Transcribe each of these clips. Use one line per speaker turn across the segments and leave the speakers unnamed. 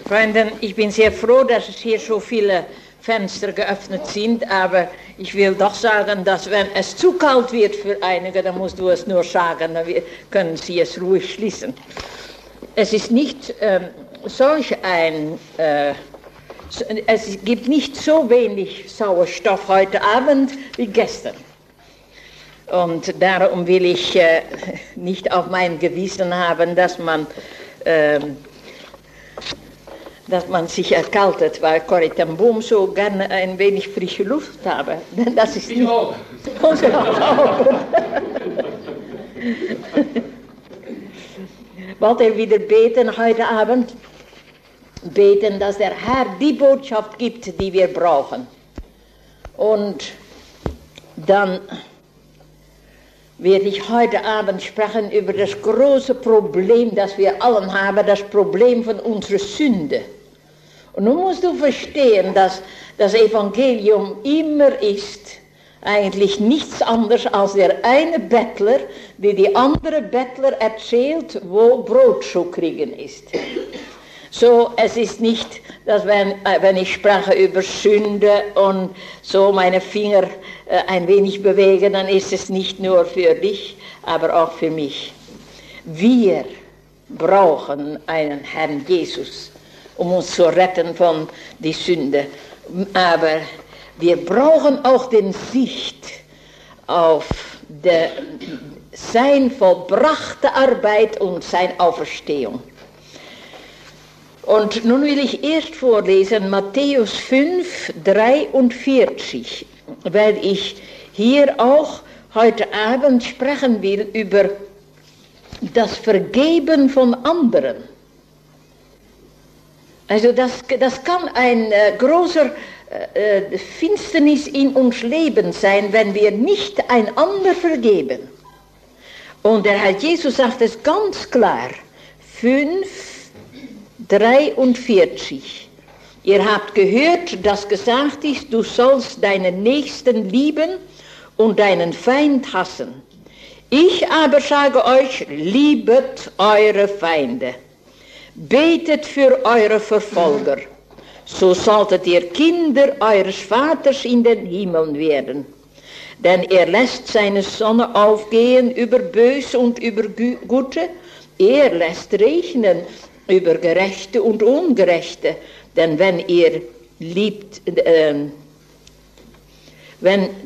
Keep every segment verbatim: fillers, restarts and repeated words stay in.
Freunde, ich bin sehr froh, dass es hier so viele Fenster geöffnet sind, aber ich will doch sagen, dass wenn es zu kalt wird für einige, dann musst du es nur sagen, dann können sie es ruhig schließen. Es ist nicht ähm, solch ein, äh, es gibt nicht so wenig Sauerstoff heute Abend wie gestern. Und darum will ich äh, nicht auf mein Gewissen haben, dass man, äh, dass man sich erkaltet, weil Corrie ten Boom so gerne ein wenig frische Luft habe. Das ist nicht unsere Augen. Wollt ihr wieder beten heute Abend? Beten, dass der Herr die Botschaft gibt, die wir brauchen. Und dann werde ich heute Abend sprechen über das große Problem, das wir allen haben, das Problem von unserer Sünde. Und nun musst du verstehen, dass das Evangelium immer ist eigentlich nichts anderes als der eine Bettler, der die andere Bettler erzählt, wo Brot zu kriegen ist. So, es ist nicht, dass wenn, wenn ich spreche über Sünde und so meine Finger äh, ein wenig bewege, dann ist es nicht nur für dich, aber auch für mich. Wir brauchen einen Herrn Jesus, um uns zu retten von der Sünde. Aber wir brauchen auch den Sicht auf die, seine vollbrachte Arbeit und seine Auferstehung. Und nun will ich erst vorlesen Matthäus fünf, dreiundvierzig, weil ich hier auch heute Abend sprechen will über das Vergeben von anderen. Also das, das kann ein äh, großer äh, Finsternis in uns Leben sein, wenn wir nicht einander vergeben. Und der Herr Jesus sagt es ganz klar, fünf, dreiundvierzig. Ihr habt gehört, dass gesagt ist, du sollst deinen Nächsten lieben und deinen Feind hassen. Ich aber sage euch, liebet eure Feinde. Betet für eure Verfolger. So solltet ihr Kinder eures Vaters in den Himmeln werden. Denn er lässt seine Sonne aufgehen über Böse und über Gute. Er lässt regnen über Gerechte und Ungerechte, denn wenn ihr liebt, äh, wenn,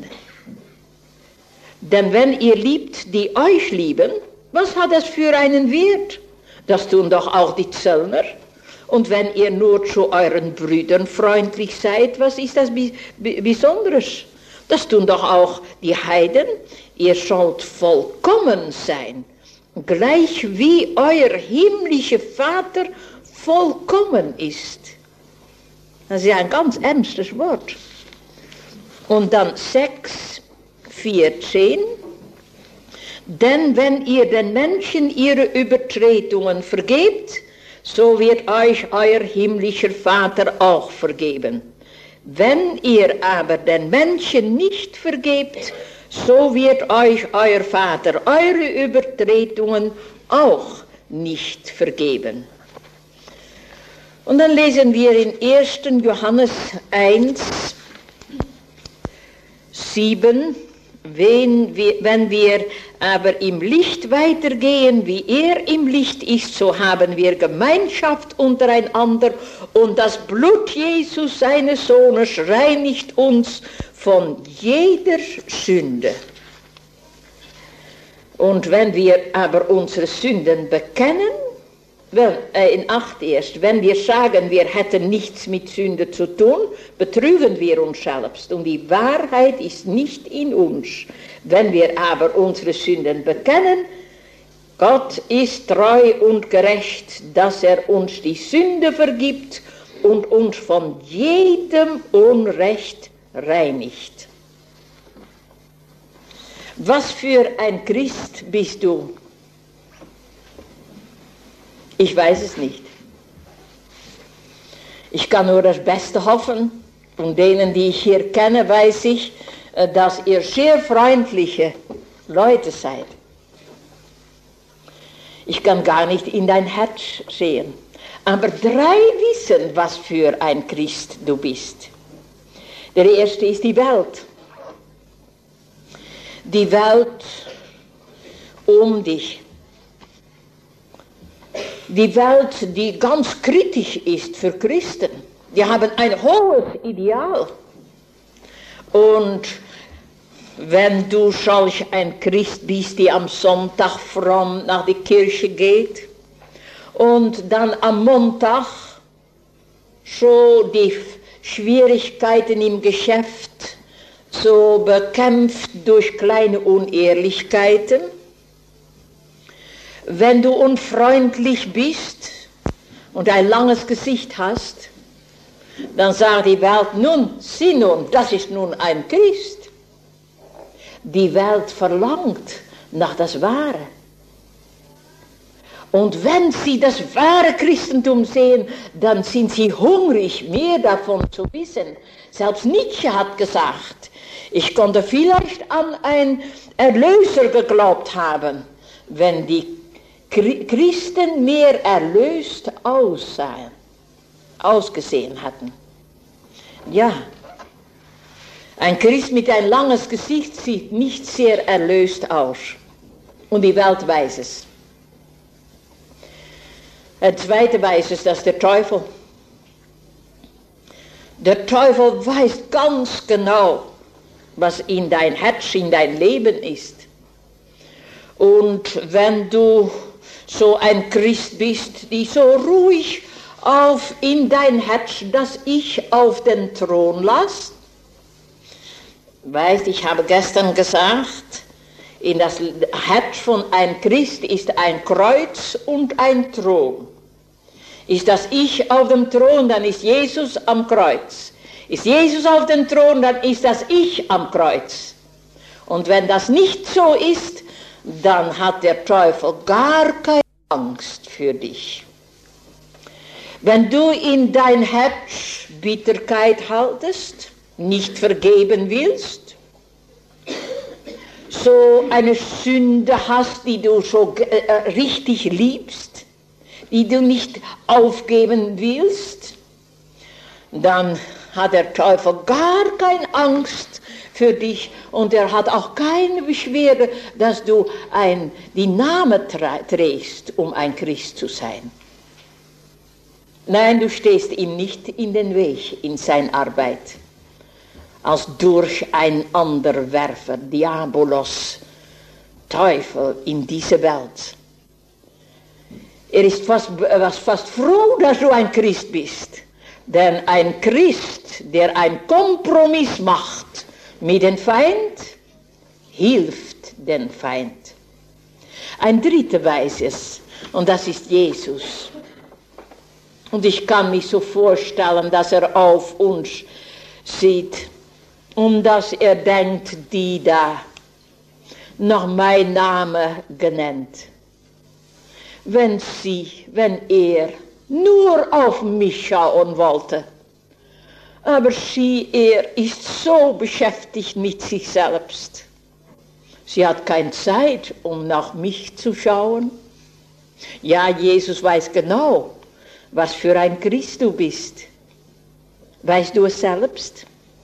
denn wenn ihr liebt, die euch lieben, was hat das für einen Wert? Das tun doch auch die Zöllner. Und wenn ihr nur zu euren Brüdern freundlich seid, was ist das Besonderes? Das tun doch auch die Heiden. Ihr sollt vollkommen sein, gleich wie euer himmlischer Vater vollkommen ist. Das ist ein ganz ernstes Wort. Und dann sechs, vierzehn. Denn wenn ihr den Menschen ihre Übertretungen vergebt, so wird euch euer himmlischer Vater auch vergeben. Wenn ihr aber den Menschen nicht vergebt, so wird euch euer Vater eure Übertretungen auch nicht vergeben. Und dann lesen wir in ersten Johannes eins, sieben, wenn wir, wenn wir aber im Licht weitergehen, wie er im Licht ist, so haben wir Gemeinschaft untereinander und das Blut Jesus, seines Sohnes, reinigt uns von jeder Sünde. Und wenn wir aber unsere Sünden bekennen, wenn, äh, in acht erst, wenn wir sagen, wir hätten nichts mit Sünde zu tun, betrügen wir uns selbst und die Wahrheit ist nicht in uns. Wenn wir aber unsere Sünden bekennen, Gott ist treu und gerecht, dass er uns die Sünde vergibt und uns von jedem Unrecht reinigt. Was für ein Christ bist du? Ich weiß es nicht. Ich kann nur das Beste hoffen. Von denen, die ich hier kenne, weiß ich, dass ihr sehr freundliche Leute seid. Ich kann gar nicht in dein Herz sehen. Aber drei wissen, was für ein Christ du bist. Der erste ist die Welt. Die Welt um dich. Die Welt, die ganz kritisch ist für Christen. Die haben ein hohes Ideal. Und wenn du solch ein Christ bist, die am Sonntag fromm nach der Kirche geht und dann am Montag so die Schwierigkeiten im Geschäft so bekämpft durch kleine Unehrlichkeiten, wenn du unfreundlich bist und ein langes Gesicht hast, dann sagt die Welt, nun, sieh nun, das ist nun ein Christ. Die Welt verlangt nach das Wahre. Und wenn sie das wahre Christentum sehen, dann sind sie hungrig, mehr davon zu wissen. Selbst Nietzsche hat gesagt, ich konnte vielleicht an einen Erlöser geglaubt haben, wenn die Christen mehr erlöst aussahen, ausgesehen hatten. Ja, ein Christ mit ein langes Gesicht sieht nicht sehr erlöst aus. Und die Welt weiß es. Der zweite weiß es, das ist der Teufel. Der Teufel weiß ganz genau, was in dein Herz, in dein Leben ist. Und wenn du so ein Christ bist, die so ruhig auf in dein Herz das Ich auf den Thron lässt, weißt, ich habe gestern gesagt, in das Herz von einem Christ ist ein Kreuz und ein Thron. Ist das Ich auf dem Thron, dann ist Jesus am Kreuz. Ist Jesus auf dem Thron, dann ist das Ich am Kreuz. Und wenn das nicht so ist, dann hat der Teufel gar keine Angst für dich. Wenn du in dein Herz Bitterkeit haltest, nicht vergeben willst, so eine Sünde hast, die du so äh, richtig liebst, die du nicht aufgeben willst, dann hat der Teufel gar keine Angst für dich und er hat auch keine Beschwerde, dass du ein, die Name trägst, um ein Christ zu sein. Nein, du stehst ihm nicht in den Weg in seiner Arbeit. Als Durcheinanderwerfer, Diabolos, Teufel in diese Welt. Er ist fast, fast froh, dass du ein Christ bist. Denn ein Christ, der einen Kompromiss macht mit dem Feind, hilft dem Feind. Ein dritter weiß es, und das ist Jesus. Und ich kann mich so vorstellen, dass er auf uns sieht und dass er denkt, die da, nach meinem Namen genannt. Wenn sie, wenn er nur auf mich schauen wollte. Aber sie, er ist so beschäftigt mit sich selbst. Sie hat keine Zeit, um nach mich zu schauen. Ja, Jesus weiß genau, was für ein Christ du bist. Weißt du es selbst?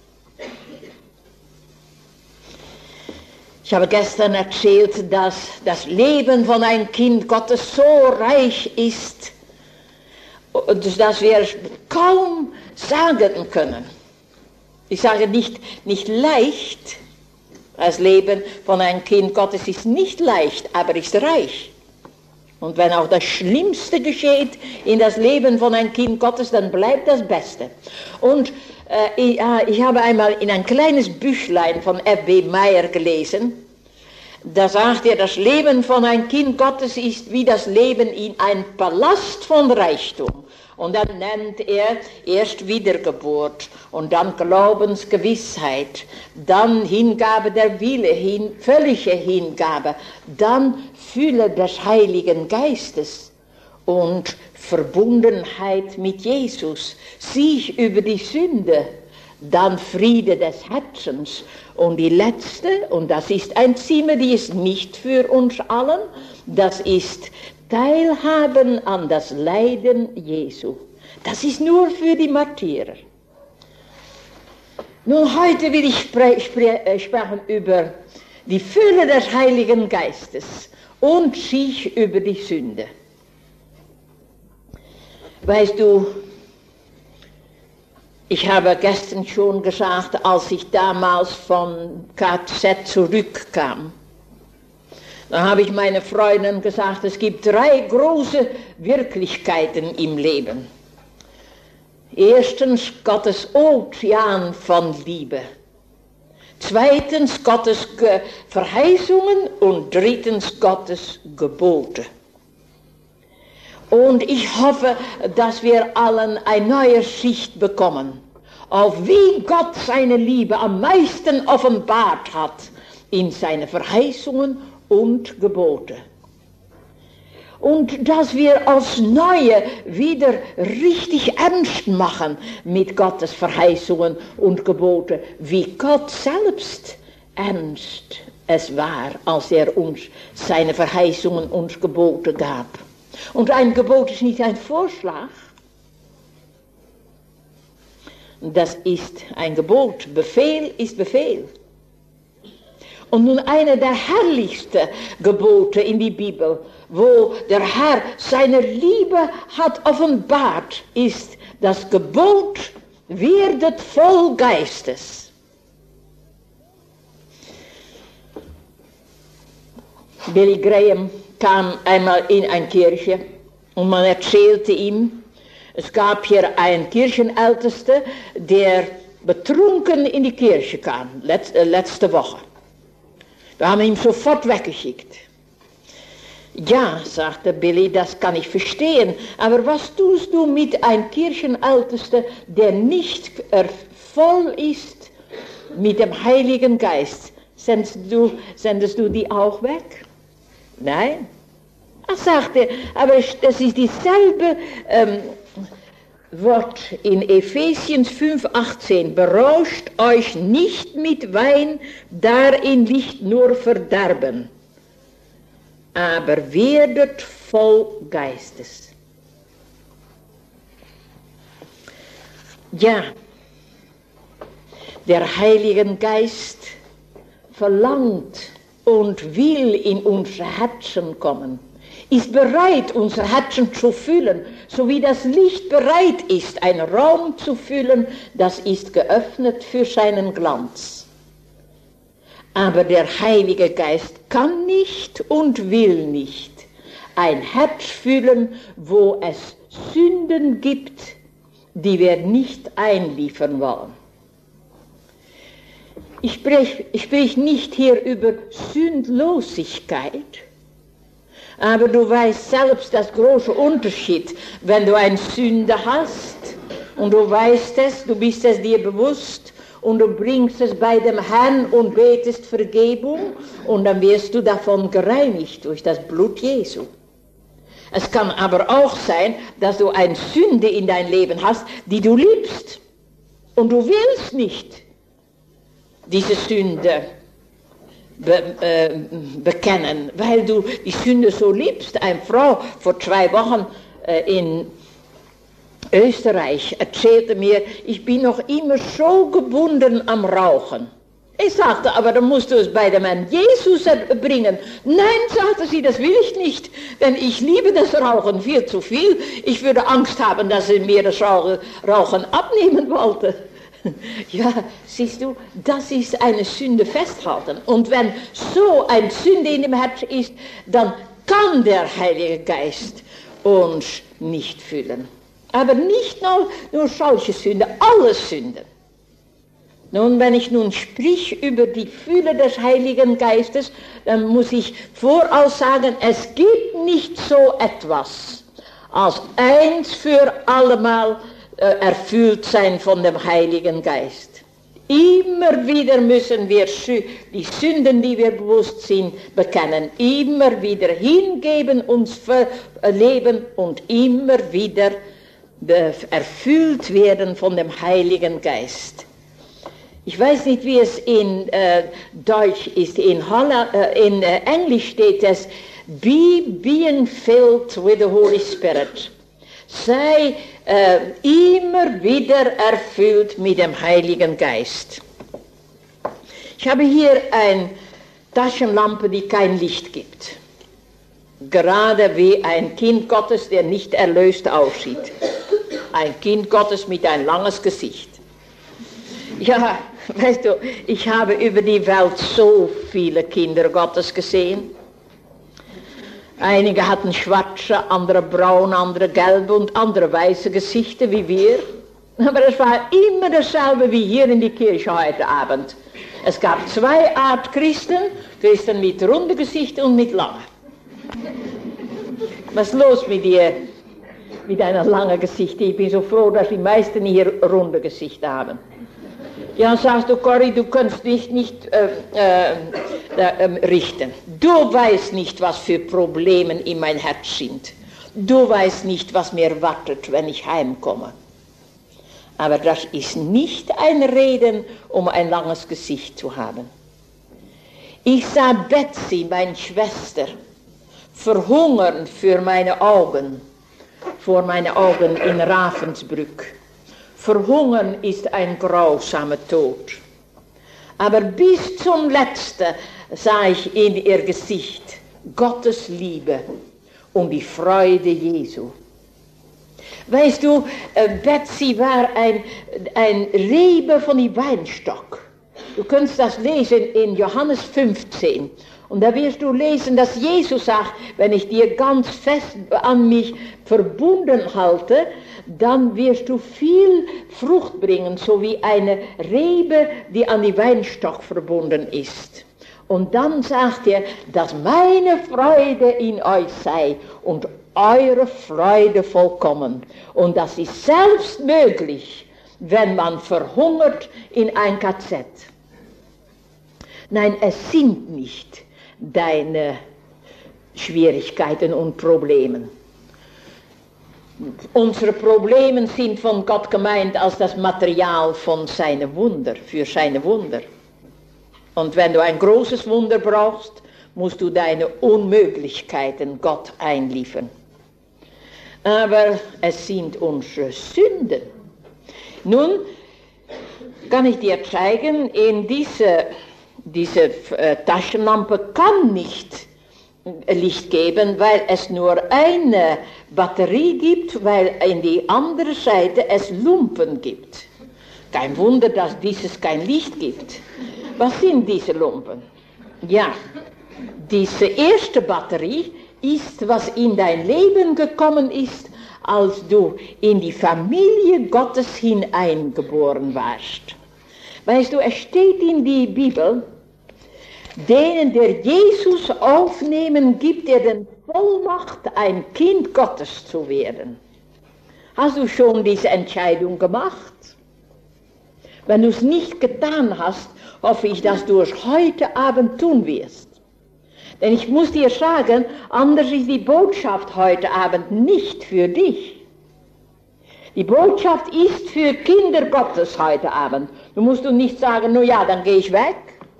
Ich habe gestern erzählt, dass das Leben von einem Kind Gottes so reich ist, dass wir es kaum sagen können. Ich sage nicht, nicht leicht, das Leben von einem Kind Gottes ist nicht leicht, aber ist reich. Und wenn auch das Schlimmste geschieht in das Leben von einem Kind Gottes, dann bleibt das Beste. Und äh, ich, äh, ich habe einmal in ein kleines Büchlein von F B Meyer gelesen, da sagt er, das Leben von einem Kind Gottes ist wie das Leben in einem Palast von Reichtum. Und dann nennt er erst Wiedergeburt und dann Glaubensgewissheit, dann Hingabe der Wille, hin, völlige Hingabe, dann Fülle des Heiligen Geistes und Verbundenheit mit Jesus, Sieg über die Sünde, dann Friede des Herzens und die letzte, und das ist ein Zimmer, die ist nicht für uns allen, das ist teilhaben an das Leiden Jesu. Das ist nur für die Martyrer. Nun, heute will ich spre spre sprechen über die Fülle des Heiligen Geistes und sich über die Sünde. Weißt du, ich habe gestern schon gesagt, als ich damals von K Z zurückkam, da habe ich meinen Freunden gesagt, es gibt drei große Wirklichkeiten im Leben. Erstens Gottes Ozean von Liebe. Zweitens Gottes Ge- Verheißungen und drittens Gottes Gebote. Und ich hoffe, dass wir allen eine neue Sicht bekommen, auf wie Gott seine Liebe am meisten offenbart hat in seine Verheißungen und Gebote. Und dass wir als Neue wieder richtig ernst machen mit Gottes Verheißungen und Gebote, wie Gott selbst ernst es war, als er uns seine Verheißungen und Gebote gab. Und ein Gebot ist nicht ein Vorschlag, das ist ein Gebot. Befehl ist Befehl. Und nun eine der herrlichsten Gebote in die Bibel, wo der Herr seine Liebe hat offenbart, ist das Gebot, werdet voll Geistes. Billy Graham kam einmal in eine Kirche und man erzählte ihm, es gab hier einen Kirchenälteste, der betrunken in die Kirche kam, letzt, äh, letzte Woche. Wir haben ihn sofort weggeschickt. Ja, sagte Billy, das kann ich verstehen, aber was tust du mit einem Kirchenältesten, der nicht voll ist mit dem Heiligen Geist? Sendest du, sendest du die auch weg? Nein. Er sagte, aber das ist dieselbe ähm, Wort in Epheser fünf achtzehn. Berauscht euch nicht mit Wein, darin liegt nur Verderben, aber werdet voll Geistes. Ja, der Heilige Geist verlangt und will in unsere Herzen kommen, ist bereit, unser Herzen zu füllen, so wie das Licht bereit ist, einen Raum zu füllen, das ist geöffnet für seinen Glanz. Aber der Heilige Geist kann nicht und will nicht ein Herz füllen, wo es Sünden gibt, die wir nicht einliefern wollen. Ich spreche ich sprech nicht hier über Sündlosigkeit, aber du weißt selbst das große Unterschied, wenn du eine Sünde hast und du weißt es, du bist es dir bewusst und du bringst es bei dem Herrn und betest Vergebung und dann wirst du davon gereinigt durch das Blut Jesu. Es kann aber auch sein, dass du eine Sünde in dein Leben hast, die du liebst und du willst nicht diese Sünde be, äh, bekennen, weil du die Sünde so liebst. Eine Frau vor zwei Wochen äh, in Österreich erzählte mir, ich bin noch immer so gebunden am Rauchen. Ich sagte, aber dann musst du es bei dem Herrn Jesus bringen. Nein, sagte sie, das will ich nicht, denn ich liebe das Rauchen viel zu viel. Ich würde Angst haben, dass er mir das Rauchen abnehmen wollte. Ja, siehst du, das ist eine Sünde festhalten. Und wenn so eine Sünde in dem Herzen ist, dann kann der Heilige Geist uns nicht füllen. Aber nicht nur, nur solche Sünden, alle Sünden. Nun, wenn ich nun sprich über die Fülle des Heiligen Geistes, dann muss ich voraus sagen, es gibt nicht so etwas als eins für allemal erfüllt sein von dem Heiligen Geist. Immer wieder müssen wir die Sünden, die wir bewusst sind, bekennen. Immer wieder hingeben, uns verleben und immer wieder erfüllt werden von dem Heiligen Geist. Ich weiß nicht, wie es in äh, Deutsch ist. In, Holland, äh, in äh, Englisch steht es, be being filled with the Holy Spirit. Sei äh, immer wieder erfüllt mit dem Heiligen Geist. Ich habe hier eine Taschenlampe, die kein Licht gibt. Gerade wie ein Kind Gottes, der nicht erlöst aussieht. Ein Kind Gottes mit ein langes Gesicht. Ja, weißt du, ich habe über die Welt so viele Kinder Gottes gesehen. Einige hatten schwarze, andere braun, andere gelbe und andere weiße Gesichter wie wir. Aber es war immer dasselbe wie hier in die Kirche heute Abend. Es gab zwei Art Christen, Christen mit runden Gesichtern und mit langen. Was ist los mit dir, mit deiner langen Gesicht? Ich bin so froh, dass die meisten hier runde Gesichter haben. Ja, sagst du, Corrie, du kannst dich nicht äh, äh, äh, richten. Du weißt nicht, was für Probleme in mein Herz sind. Du weißt nicht, was mir wartet, wenn ich heimkomme. Aber das ist nicht ein Reden, um ein langes Gesicht zu haben. Ich sah Betsy, meine Schwester, verhungern für meine Augen, vor meine Augen in Ravensbrück. Verhungern ist ein grausamer Tod. Aber bis zum Letzten sah ich in ihr Gesicht Gottes Liebe und die Freude Jesu. Weißt du, Betsy war ein, ein Rebe von dem Weinstock. Du kannst das lesen in Johannes fünfzehn. Und da wirst du lesen, dass Jesus sagt, wenn ich dir ganz fest an mich verbunden halte, dann wirst du viel Frucht bringen, so wie eine Rebe, die an den Weinstock verbunden ist. Und dann sagt er, dass meine Freude in euch sei und eure Freude vollkommen. Und das ist selbst möglich, wenn man verhungert in ein K Z. Nein, es sind nicht deine Schwierigkeiten und Probleme. Unsere Probleme sind von Gott gemeint als das Material von seinen Wunder, für seine Wunder. Und wenn du ein großes Wunder brauchst, musst du deine Unmöglichkeiten Gott einliefern. Aber es sind unsere Sünden. Nun kann ich dir zeigen, in diese, diese äh, Taschenlampe kann nicht Licht geben, weil es nur eine Batterie gibt, weil in die andere Seite es Lumpen gibt. Kein Wunder, dass dieses kein Licht gibt. Was sind diese Lumpen? Ja, diese erste Batterie ist, was in dein Leben gekommen ist, als du in die Familie Gottes hineingeboren warst. Weißt du, es steht in die Bibel, denen der Jesus aufnehmen, gibt er den Vollmacht, ein Kind Gottes zu werden. Hast du schon diese Entscheidung gemacht? Wenn du es nicht getan hast, hoffe ich, dass du es heute Abend tun wirst. Denn ich muss dir sagen, anders ist die Botschaft heute Abend nicht für dich. Die Botschaft ist für Kinder Gottes heute Abend. Du musst du nicht sagen, no ja, dann gehe ich weg.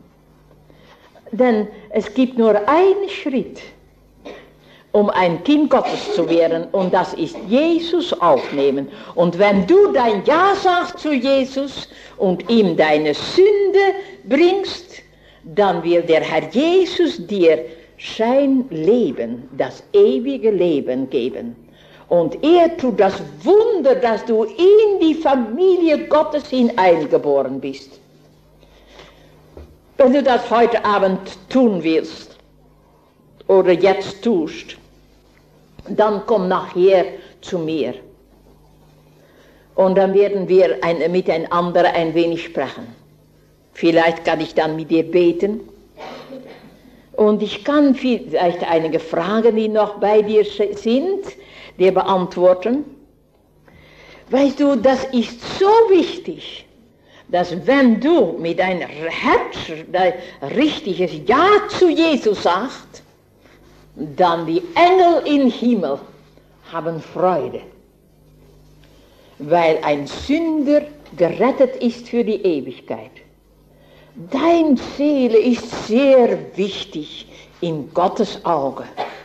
Denn es gibt nur einen Schritt, um ein Kind Gottes zu werden, und das ist Jesus aufnehmen. Und wenn du dein Ja sagst zu Jesus und ihm deine Sünde bringst, dann will der Herr Jesus dir sein Leben, das ewige Leben geben. Und er tut das Wunder, dass du in die Familie Gottes hineingeboren bist. Wenn du das heute Abend tun willst oder jetzt tust, dann komm nachher zu mir. Und dann werden wir ein, miteinander ein wenig sprechen. Vielleicht kann ich dann mit dir beten. Und ich kann vielleicht einige Fragen, die noch bei dir sind, dir beantworten. Weißt du, das ist so wichtig, dass wenn du mit deinem Herz dein richtiges Ja zu Jesus sagst, dann die Engel im Himmel haben Freude. Weil ein Sünder gerettet ist für die Ewigkeit. Deine Seele ist sehr wichtig in Gottes Auge.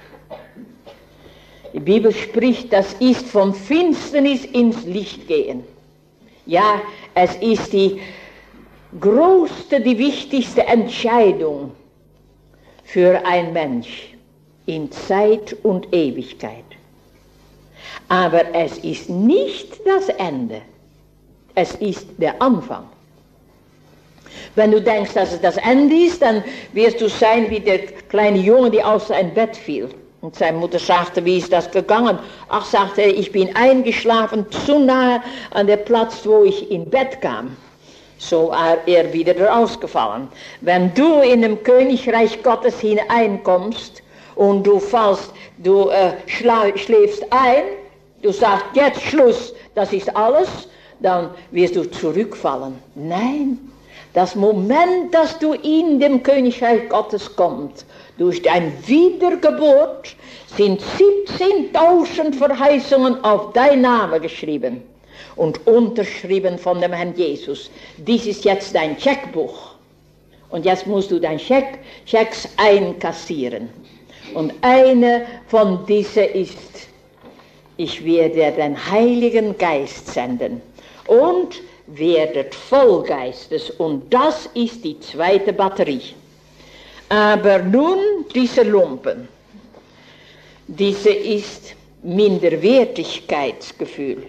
Die Bibel spricht, das ist vom Finsternis ins Licht gehen. Ja, es ist die größte, die wichtigste Entscheidung für einen Mensch in Zeit und Ewigkeit. Aber es ist nicht das Ende, es ist der Anfang. Wenn du denkst, dass es das Ende ist, dann wirst du sein wie der kleine Junge, der aus seinem Bett fiel. Und seine Mutter sagte, wie ist das gegangen? Ach, sagte er, ich bin eingeschlafen, zu nahe an der Platz, wo ich in Bett kam. So war er wieder rausgefallen. Wenn du in dem Königreich Gottes hineinkommst und du fallst, du äh, schla- schläfst ein, du sagst, jetzt Schluss, das ist alles, dann wirst du zurückfallen. Nein, das Moment, dass du in dem Königreich Gottes kommst, durch deine Wiedergeburt, sind siebzehntausend Verheißungen auf dein Name geschrieben und unterschrieben von dem Herrn Jesus. Dies ist jetzt dein Scheckbuch. Und jetzt musst du dein Scheck, Schecks einkassieren. Und eine von diesen ist, ich werde den Heiligen Geist senden und werdet voll Geistes. Und das ist die zweite Batterie. Aber nun diese Lumpen, diese ist Minderwertigkeitsgefühl.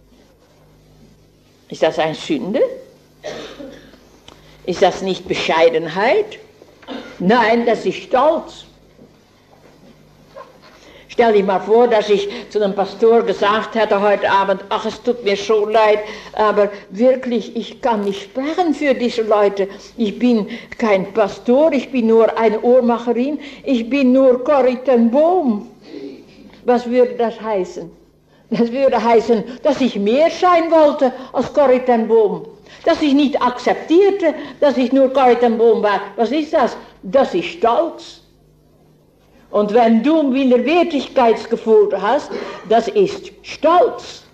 Ist das eine Sünde? Ist das nicht Bescheidenheit? Nein, das ist Stolz. Stell dir mal vor, dass ich zu einem Pastor gesagt hätte heute Abend, ach, es tut mir so leid, aber wirklich, ich kann nicht sprechen für diese Leute. Ich bin kein Pastor, ich bin nur eine Uhrmacherin, ich bin nur Corrie ten Boom. Was würde das heißen? Das würde heißen, dass ich mehr sein wollte als Corrie ten Boom. Dass ich nicht akzeptierte, dass ich nur Corrie ten Boom war. Was ist das? Das ist Stolz. Und wenn du ein Minderwertigkeitsgefühl hast, das ist Stolz.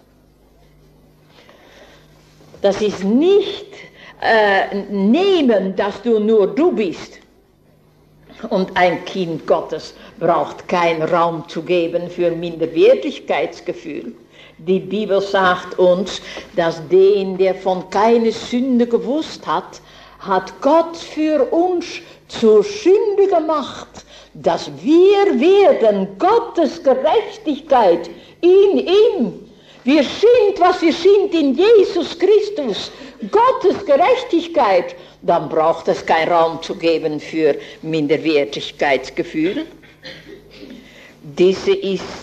Das ist nicht äh, nehmen, dass du nur du bist. Und ein Kind Gottes braucht keinen Raum zu geben für Minderwertigkeitsgefühl. Die Bibel sagt uns, dass den, der von keiner Sünde gewusst hat, hat Gott für uns zur Sünde gemacht, dass wir werden Gottes Gerechtigkeit in ihm. Wir sind, was wir sind in Jesus Christus, Gottes Gerechtigkeit. Dann braucht es keinen Raum zu geben für Minderwertigkeitsgefühl. Diese ist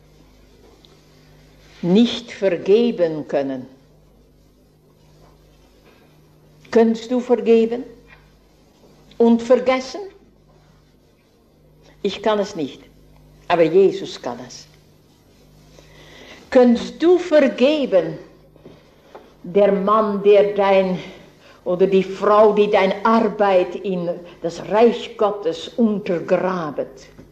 nicht vergeben können. Kannst du vergeben und vergessen? Ich kann es nicht, aber Jesus kann es. Kannst du vergeben, der Mann, der dein, oder die Frau, die deine Arbeit in das Reich Gottes untergrabt?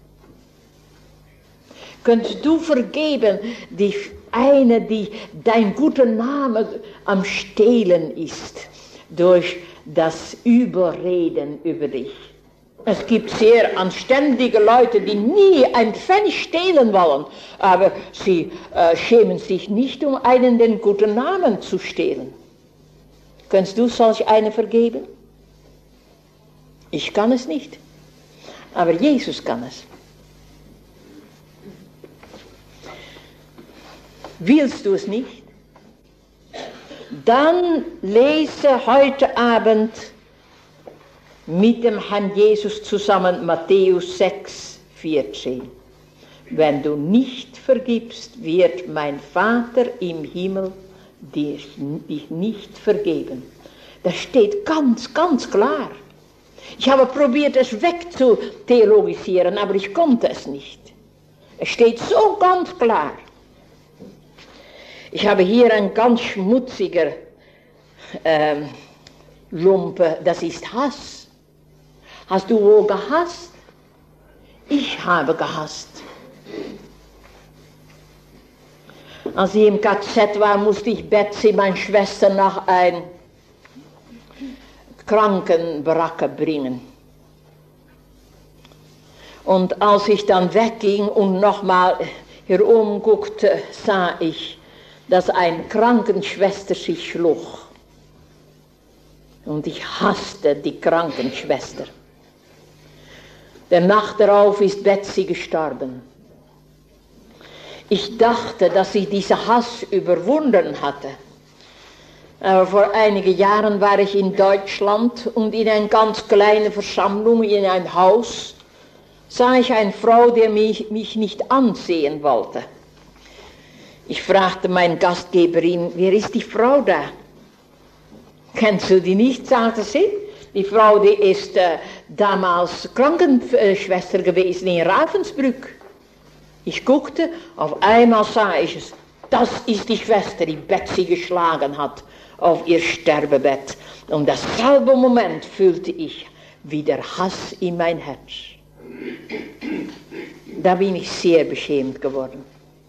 Kannst du vergeben, die eine, die dein guter Name am Stehlen ist, durch das Überreden über dich? Es gibt sehr anständige Leute, die nie ein Pfennig stehlen wollen, aber sie äh, schämen sich nicht, um einen den guten Namen zu stehlen. Kannst du solch eine vergeben? Ich kann es nicht, aber Jesus kann es. Willst du es nicht? Dann lese heute Abend mit dem Herrn Jesus zusammen Matthäus sechs, vierzehn. Wenn du nicht vergibst, wird mein Vater im Himmel dir, dich nicht vergeben. Das steht ganz, ganz klar. Ich habe probiert, es wegzutheologisieren, aber ich konnte es nicht. Es steht so ganz klar. Ich habe hier ein ganz schmutziger äh, Lumpe, das ist Hass. Hast du wohl gehasst? Ich habe gehasst. Als ich im K Z war, musste ich Betsy, meine Schwester, nach einer Krankenbaracke bringen. Und als ich dann wegging und nochmal herumguckte, sah ich, dass eine Krankenschwester sich schlug. Und ich hasste die Krankenschwester. Der Nacht darauf ist Betsy gestorben. Ich dachte, dass ich diesen Hass überwunden hatte. Aber vor einigen Jahren war ich in Deutschland und in einer ganz kleinen Versammlung in ein Haus sah ich eine Frau, die mich, mich nicht ansehen wollte. Ich fragte meine Gastgeberin, wer ist die Frau da? Kennst du die nicht, sagte sie. Die Frau, die ist äh, damals Krankenschwester gewesen in Ravensbrück. Ich guckte, auf einmal sah ich es. Das ist die Schwester, die Betsy geschlagen hat auf ihr Sterbebett. Und das selbe Moment fühlte ich wieder Hass in mein Herz. Da bin ich sehr beschämt geworden.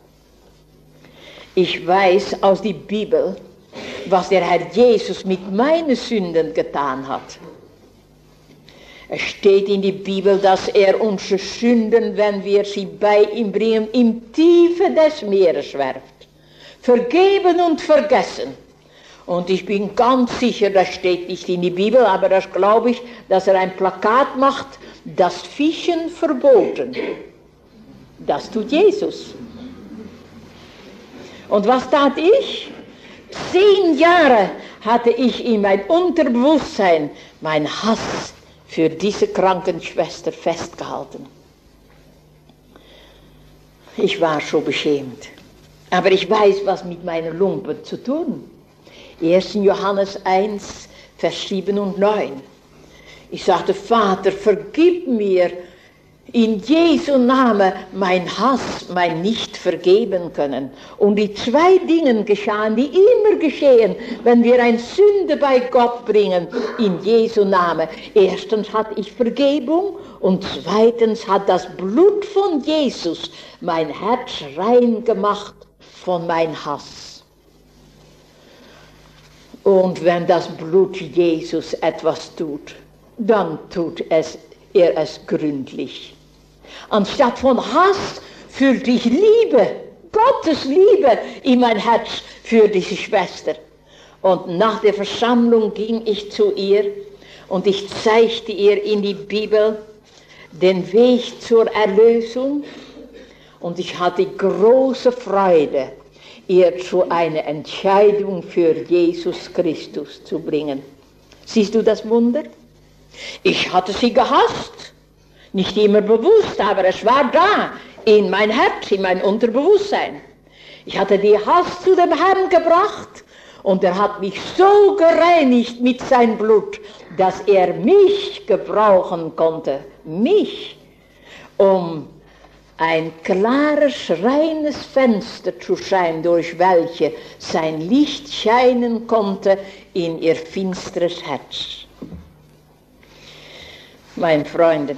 Ich weiß aus der Bibel, was der Herr Jesus mit meinen Sünden getan hat. Es steht in der Bibel, dass er unsere Sünden, wenn wir sie bei ihm bringen, im Tiefe des Meeres werft. Vergeben und vergessen. Und ich bin ganz sicher, das steht nicht in der Bibel, aber das glaube ich, dass er ein Plakat macht, das Fischen verboten. Das tut Jesus. Und was tat ich? Zehn Jahre hatte ich in mein Unterbewusstsein mein Hass für diese Krankenschwester festgehalten. Ich war so beschämt. Aber ich weiß, was mit meinen Lumpen zu tun. erster Johannes eins, Vers sieben und neun. Ich sagte, Vater, vergib mir in Jesu Namen mein Hass, mein nicht vergeben können. Und die zwei Dinge geschahen, die immer geschehen, wenn wir eine Sünde bei Gott bringen, in Jesu Namen. Erstens hatte ich Vergebung und zweitens hat das Blut von Jesus mein Herz rein gemacht von meinem Hass. Und wenn das Blut Jesus etwas tut, dann tut es, er es gründlich. Anstatt von Hass fühlte ich Liebe, Gottes Liebe in mein Herz für diese Schwester. Und nach der Versammlung ging ich zu ihr und ich zeigte ihr in die Bibel den Weg zur Erlösung. Und ich hatte große Freude, ihr zu einer Entscheidung für Jesus Christus zu bringen. Siehst du das Wunder? Ich hatte sie gehasst. Nicht immer bewusst, aber es war da, in mein Herz, in mein Unterbewusstsein. Ich hatte die Hass zu dem Herrn gebracht und er hat mich so gereinigt mit seinem Blut, dass er mich gebrauchen konnte, mich, um ein klares, reines Fenster zu sein, durch welche sein Licht scheinen konnte in ihr finsteres Herz. Meine Freunde,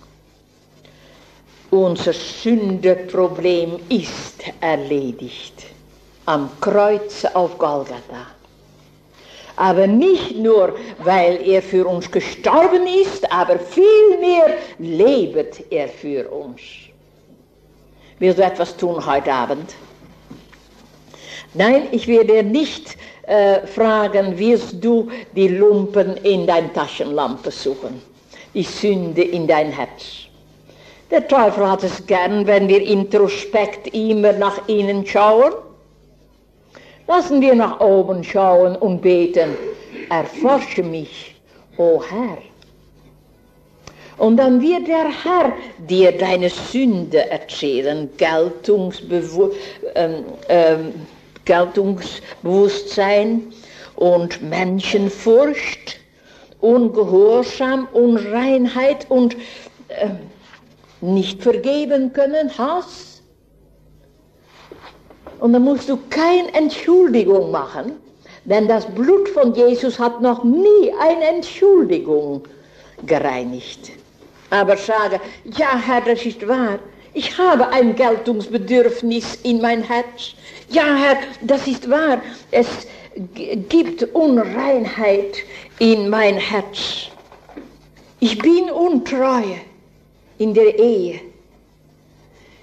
unser Sündeproblem ist erledigt am Kreuz auf Golgatha. Aber nicht nur, weil er für uns gestorben ist, aber vielmehr lebt er für uns. Willst du etwas tun heute Abend? Nein, ich werde nicht äh, fragen, willst du die Lumpen in deine Taschenlampe suchen, die Sünde in dein Herz. Der Teufel hat es gern, wenn wir introspekt immer nach innen schauen. Lassen wir nach oben schauen und beten, erforsche mich, o Herr. Und dann wird der Herr dir deine Sünde erzählen, Geltungsbewu- ähm, ähm, Geltungsbewusstsein und Menschenfurcht, Ungehorsam, Unreinheit und äh, nicht vergeben können, Hass. Und dann musst du keine Entschuldigung machen, denn das Blut von Jesus hat noch nie eine Entschuldigung gereinigt. Aber sage, ja Herr, das ist wahr, ich habe ein Geltungsbedürfnis in mein Herz. Ja Herr, das ist wahr, es g- gibt Unreinheit in mein Herz. Ich bin untreu in der Ehe.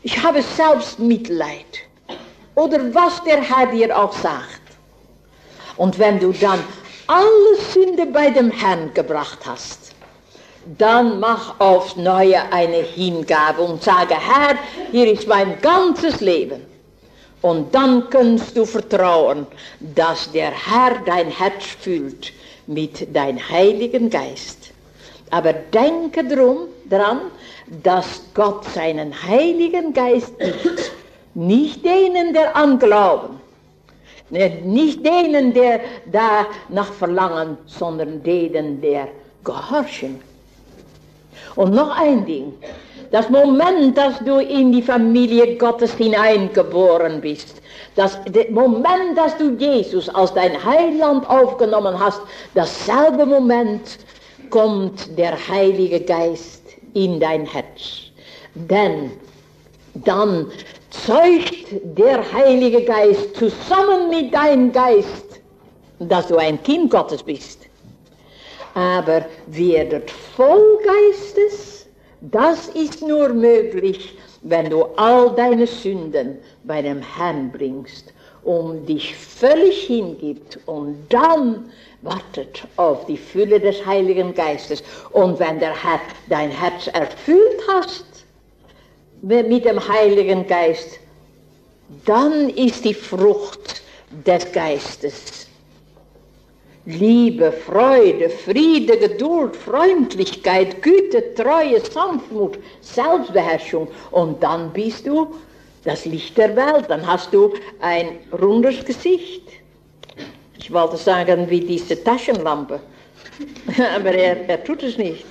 Ich habe selbst Mitleid. Oder was der Herr dir auch sagt. Und wenn du dann alle Sünde bei dem Herrn gebracht hast, dann mach aufs Neue eine Hingabe und sage, Herr, hier ist mein ganzes Leben. Und dann kannst du vertrauen, dass der Herr dein Herz füllt mit deinem Heiligen Geist. Aber denke drum, dran, dass Gott seinen Heiligen Geist gibt. Nicht denen, der anglauben. Nicht denen, der danach verlangen, sondern denen, der gehorchen. Und noch ein Ding. Das Moment, dass du in die Familie Gottes hineingeboren bist, das Moment, dass du Jesus als dein Heiland aufgenommen hast, dasselbe Moment kommt der Heilige Geist in dein Herz. Denn dann zeugt der Heilige Geist zusammen mit deinem Geist, dass du ein Kind Gottes bist. Aber werdet voll Geistes, das ist nur möglich, wenn du all deine Sünden bei dem Herrn bringst und dich völlig hingibst und dann wartet auf die Fülle des Heiligen Geistes. Und wenn der Herr dein Herz erfüllt hast mit dem Heiligen Geist, dann ist die Frucht des Geistes Liebe, Freude, Friede, Geduld, Freundlichkeit, Güte, Treue, Sanftmut, Selbstbeherrschung. Und dann bist du das Licht der Welt, dann hast du ein rundes Gesicht. Ich wollte sagen, wie diese Taschenlampe, aber er, er tut es nicht.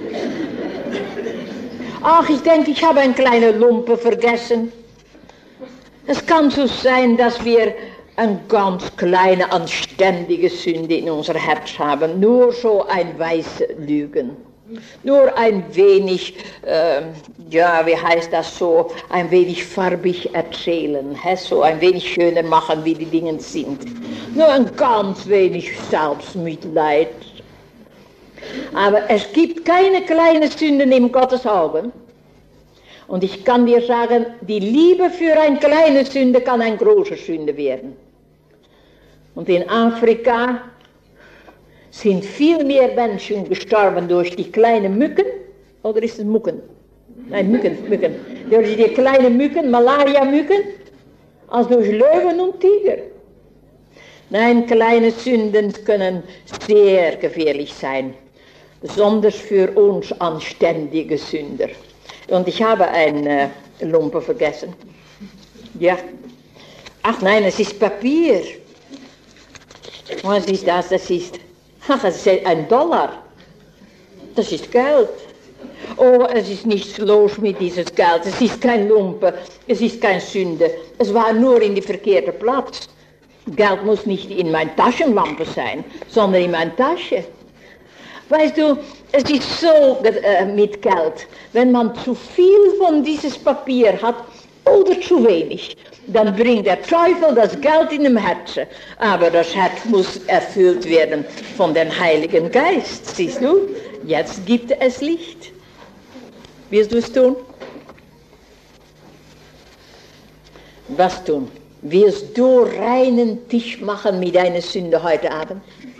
Ach, ich denke, ich habe eine kleine Lumpe vergessen. Es kann so sein, dass wir eine ganz kleine, anständige Sünde in unser Herz haben. Nur so ein weiße Lügen. Nur ein wenig, äh, ja, wie heißt das so, ein wenig farbig erzählen. He? So ein wenig schöner machen, wie die Dinge sind. Nur ein ganz wenig Selbstmitleid. Aber es gibt keine kleinen Sünden in Gottes Augen. Und ich kann dir sagen, die Liebe für eine kleine Sünde kann eine große Sünde werden. Und in Afrika sind viel mehr Menschen gestorben durch die kleinen Mücken, oder ist es Mücken? Nein, Mücken, Mücken. Durch die kleinen Mücken, Malaria-Mücken, als durch Löwen und Tiger. Nein, kleine Sünden können sehr gefährlich sein, besonders für uns anständige Sünder. Und ich habe eine Lumpe vergessen. Ja. Ach nein, es ist Papier. Was ist das? Das ist, ach, es ist ein Dollar. Das ist Geld. Oh, es ist nichts los mit dieses Geld. Es ist kein Lumpe. Es ist keine Sünde. Es war nur in die verkehrte Platz. Geld muss nicht in meine Taschenlampe sein, sondern in meine Tasche. Weißt du, es ist so äh, mit Geld. Wenn man zu viel von dieses Papier hat oder zu wenig, dann bringt der Teufel das Geld in dem Herzen. Aber das Herz muss erfüllt werden von dem Heiligen Geist. Siehst du, jetzt gibt es Licht. Wirst du es tun? Was tun? Wirst du reinen Tisch machen mit deiner Sünde heute Abend?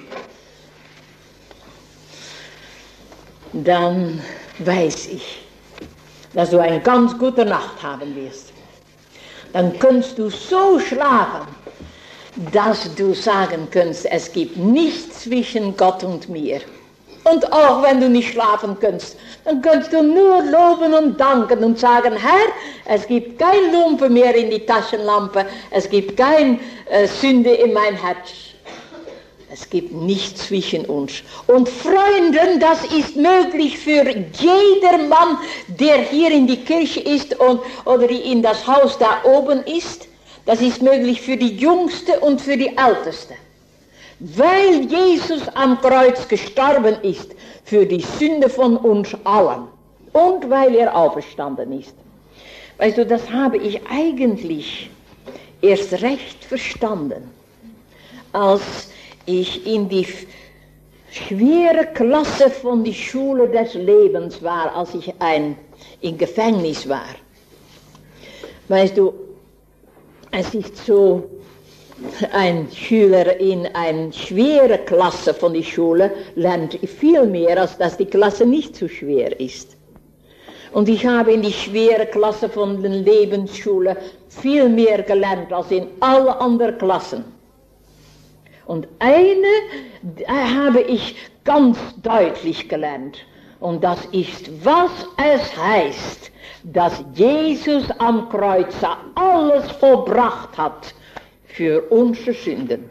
Dann weiß ich, dass du eine ganz gute Nacht haben wirst. Dann kannst du so schlafen, dass du sagen kannst, es gibt nichts zwischen Gott und mir. Und auch wenn du nicht schlafen kannst, dann kannst du nur loben und danken und sagen, Herr, es gibt kein Lumpe mehr in die Taschenlampe, es gibt keine äh, Sünde in mein Herz. Es gibt nichts zwischen uns. Und Freunden, das ist möglich für jedermann, der hier in die Kirche ist und, oder in das Haus da oben ist. Das ist möglich für die Jüngste und für die Älteste. Weil Jesus am Kreuz gestorben ist für die Sünde von uns allen. Und weil er auferstanden ist. Weißt du, das habe ich eigentlich erst recht verstanden, als ich in die schwere Klasse von der Schule des Lebens war, als ich ein, im Gefängnis war. Weißt du, es ist so, ein Schüler in eine schwere Klasse von der Schule lernt viel mehr, als dass die Klasse nicht zu schwer ist. Und ich habe in die schwere Klasse von der Lebensschule viel mehr gelernt als in alle anderen Klassen. Und eine habe ich ganz deutlich gelernt. Und das ist, was es heißt, dass Jesus am Kreuz alles vollbracht hat für unsere Sünden.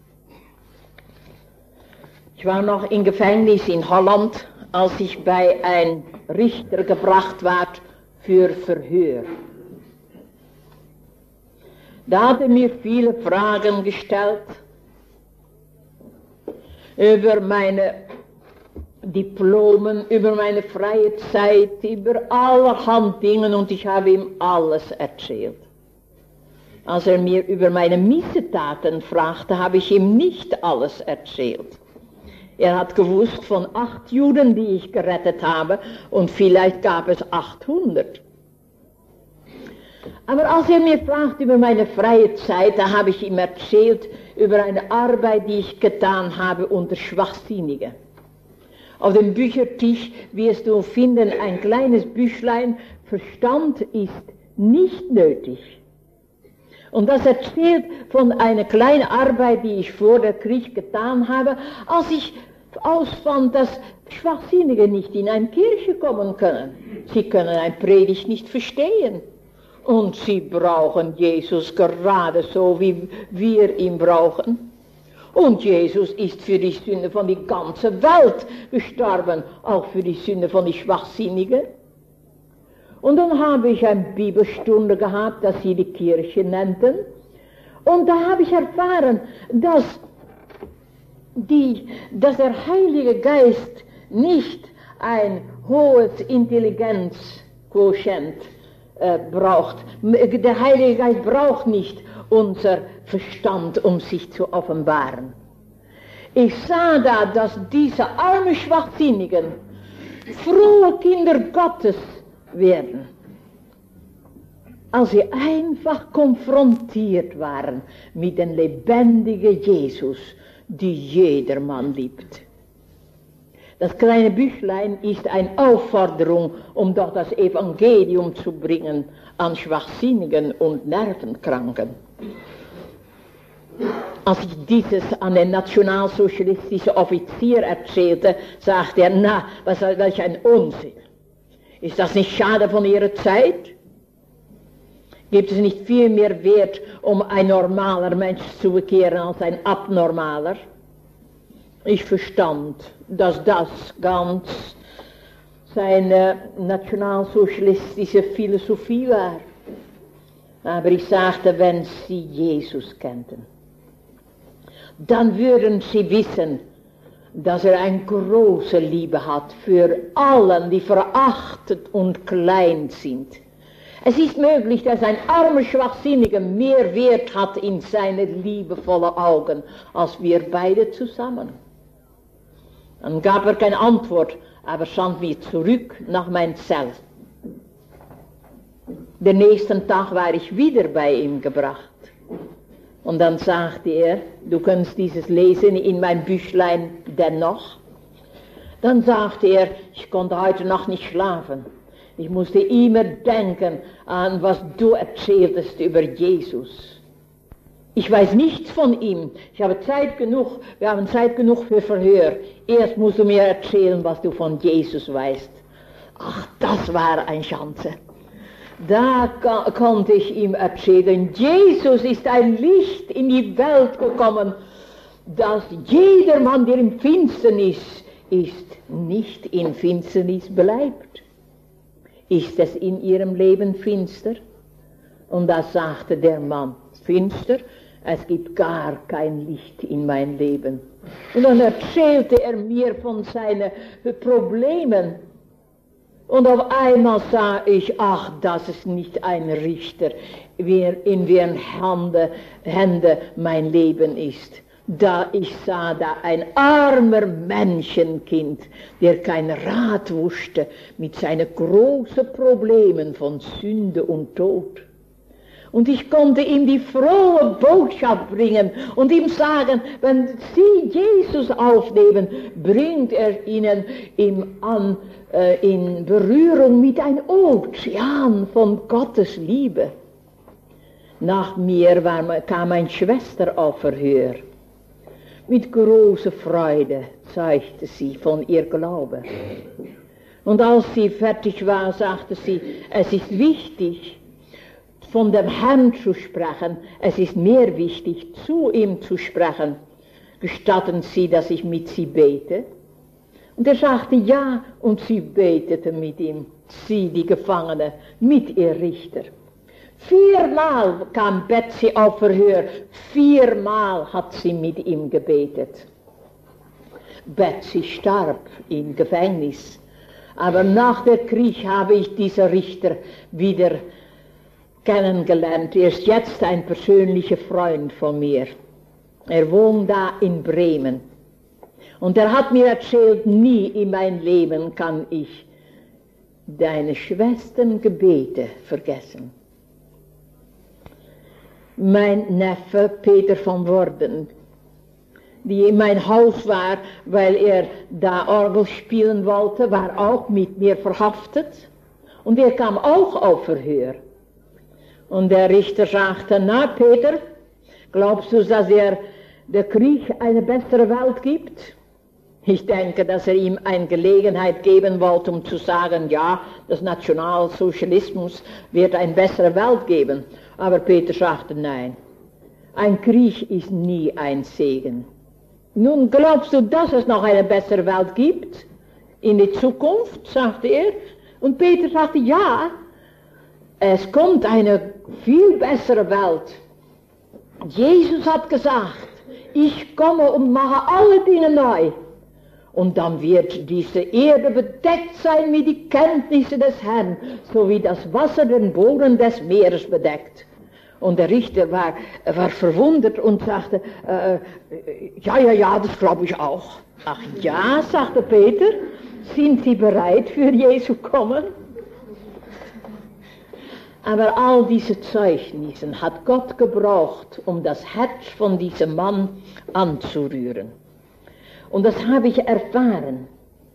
Ich war noch im Gefängnis in Holland, als ich bei einem Richter gebracht war für Verhör. Da hat er mir viele Fragen gestellt über meine Diplomen, über meine freie Zeit, über allerhand Dinge, und ich habe ihm alles erzählt. Als er mir über meine Missetaten fragte, habe ich ihm nicht alles erzählt. Er hat gewusst von acht Juden, die ich gerettet habe, und vielleicht gab es achthundert. Aber als er mir fragt über meine freie Zeit, da habe ich ihm erzählt über eine Arbeit, die ich getan habe unter Schwachsinnige. Auf dem Büchertisch wirst du finden ein kleines Büchlein, Verstand ist nicht nötig. Und das erzählt von einer kleinen Arbeit, die ich vor der Krieg getan habe, als ich ausfand, dass Schwachsinnige nicht in eine Kirche kommen können. Sie können eine Predigt nicht verstehen. Und sie brauchen Jesus gerade so, wie wir ihn brauchen. Und Jesus ist für die Sünde von der ganzen Welt gestorben, auch für die Sünde von den Schwachsinnigen. Und dann habe ich eine Bibelstunde gehabt, das sie die Kirche nannten. Und da habe ich erfahren, dass, die, dass der Heilige Geist nicht ein hohes Intelligenzquotient äh, braucht. Der Heilige Geist braucht nicht unser Verstand, um sich zu offenbaren. Ich sah da, dass diese armen Schwachsinnigen frohe Kinder Gottes werden, als sie einfach konfrontiert waren mit dem lebendigen Jesus, die jedermann liebt. Das kleine Büchlein ist eine Aufforderung, um doch das Evangelium zu bringen an Schwachsinnigen und Nervenkranken. Als ich dieses an den nationalsozialistischen Offizier erzählte, sagte er, na, was ist das ein Unsinn? Ist das nicht schade von Ihrer Zeit? Gibt es nicht viel mehr Wert, um ein normaler Mensch zu bekehren als ein abnormaler? Ich verstand, dass das ganz seine nationalsozialistische Philosophie war. Aber ich sagte, wenn Sie Jesus kannten, dann würden Sie wissen, dass er eine große Liebe hat für allen, die verachtet und klein sind. Es ist möglich, dass ein armer Schwachsinniger mehr Wert hat in seine liebevollen Augen, als wir beide zusammen. Dann gab er keine Antwort, aber sandte mich zurück nach mein Zelt. Den nächsten Tag war ich wieder bei ihm gebracht. Und dann sagte er, du kannst dieses lesen in mein Büchlein dennoch. Dann sagte er, ich konnte heute Nacht nicht schlafen. Ich musste immer denken an, was du erzähltest über Jesus. Ich weiß nichts von ihm. Ich habe Zeit genug, wir haben Zeit genug für Verhör. Erst musst du mir erzählen, was du von Jesus weißt. Ach, das war eine Chance. Da konnte ich ihm erzählen, Jesus ist ein Licht in die Welt gekommen, dass jedermann, der im Finsternis ist, nicht in Finsternis bleibt. Ist es in ihrem Leben finster? Und da sagte der Mann, finster, es gibt gar kein Licht in mein Leben. Und dann erzählte er mir von seinen Problemen. Und auf einmal sah ich, ach, das ist nicht ein Richter, in deren Hände, Hände mein Leben ist. Da ich sah da ein armer Menschenkind, der kein Rat wusste mit seinen großen Problemen von Sünde und Tod. Und ich konnte ihm die frohe Botschaft bringen und ihm sagen, wenn Sie Jesus aufnehmen, bringt er Ihnen im an, äh, in Berührung mit einem Ozean von Gottes Liebe. Nach mir war, kam eine Schwester auf Verhör. Mit großer Freude zeigte sie von ihr Glaube. Und als sie fertig war, sagte sie, es ist wichtig, von dem Herrn zu sprechen, es ist mehr wichtig, zu ihm zu sprechen. Gestatten Sie, dass ich mit Sie bete? Und er sagte ja, und sie betete mit ihm, sie, die Gefangene, mit ihr Richter. Viermal kam Betsy auf Verhör, viermal hat sie mit ihm gebetet. Betsy starb im Gefängnis, aber nach dem Krieg habe ich diesen Richter wieder kennengelernt. Er ist jetzt ein persönlicher Freund von mir. Er wohnt da in Bremen. Und er hat mir erzählt, nie in meinem Leben kann ich deine Schwestern Gebete vergessen. Mein Neffe Peter von Worden, die in mein Haus war, weil er da Orgel spielen wollte, war auch mit mir verhaftet. Und er kam auch auf Verhör. Und der Richter sagte, na Peter, glaubst du, dass er der Krieg eine bessere Welt gibt? Ich denke, dass er ihm eine Gelegenheit geben wollte, um zu sagen, ja, das Nationalsozialismus wird eine bessere Welt geben. Aber Peter sagte, nein, ein Krieg ist nie ein Segen. Nun, glaubst du, dass es noch eine bessere Welt gibt? In die Zukunft, sagte er. Und Peter sagte, ja, es kommt eine viel bessere Welt. Jesus hat gesagt, ich komme und mache alle Dinge neu. Und dann wird diese Erde bedeckt sein mit den Kenntnissen des Herrn, so wie das Wasser den Boden des Meeres bedeckt. Und der Richter war, war verwundert und sagte, äh, ja, ja, ja, das glaube ich auch. Ach ja, sagte Peter, sind Sie bereit für Jesu kommen? Aber all diese Zeugnisse hat Gott gebraucht, um das Herz von diesem Mann anzurühren. Und das habe ich erfahren.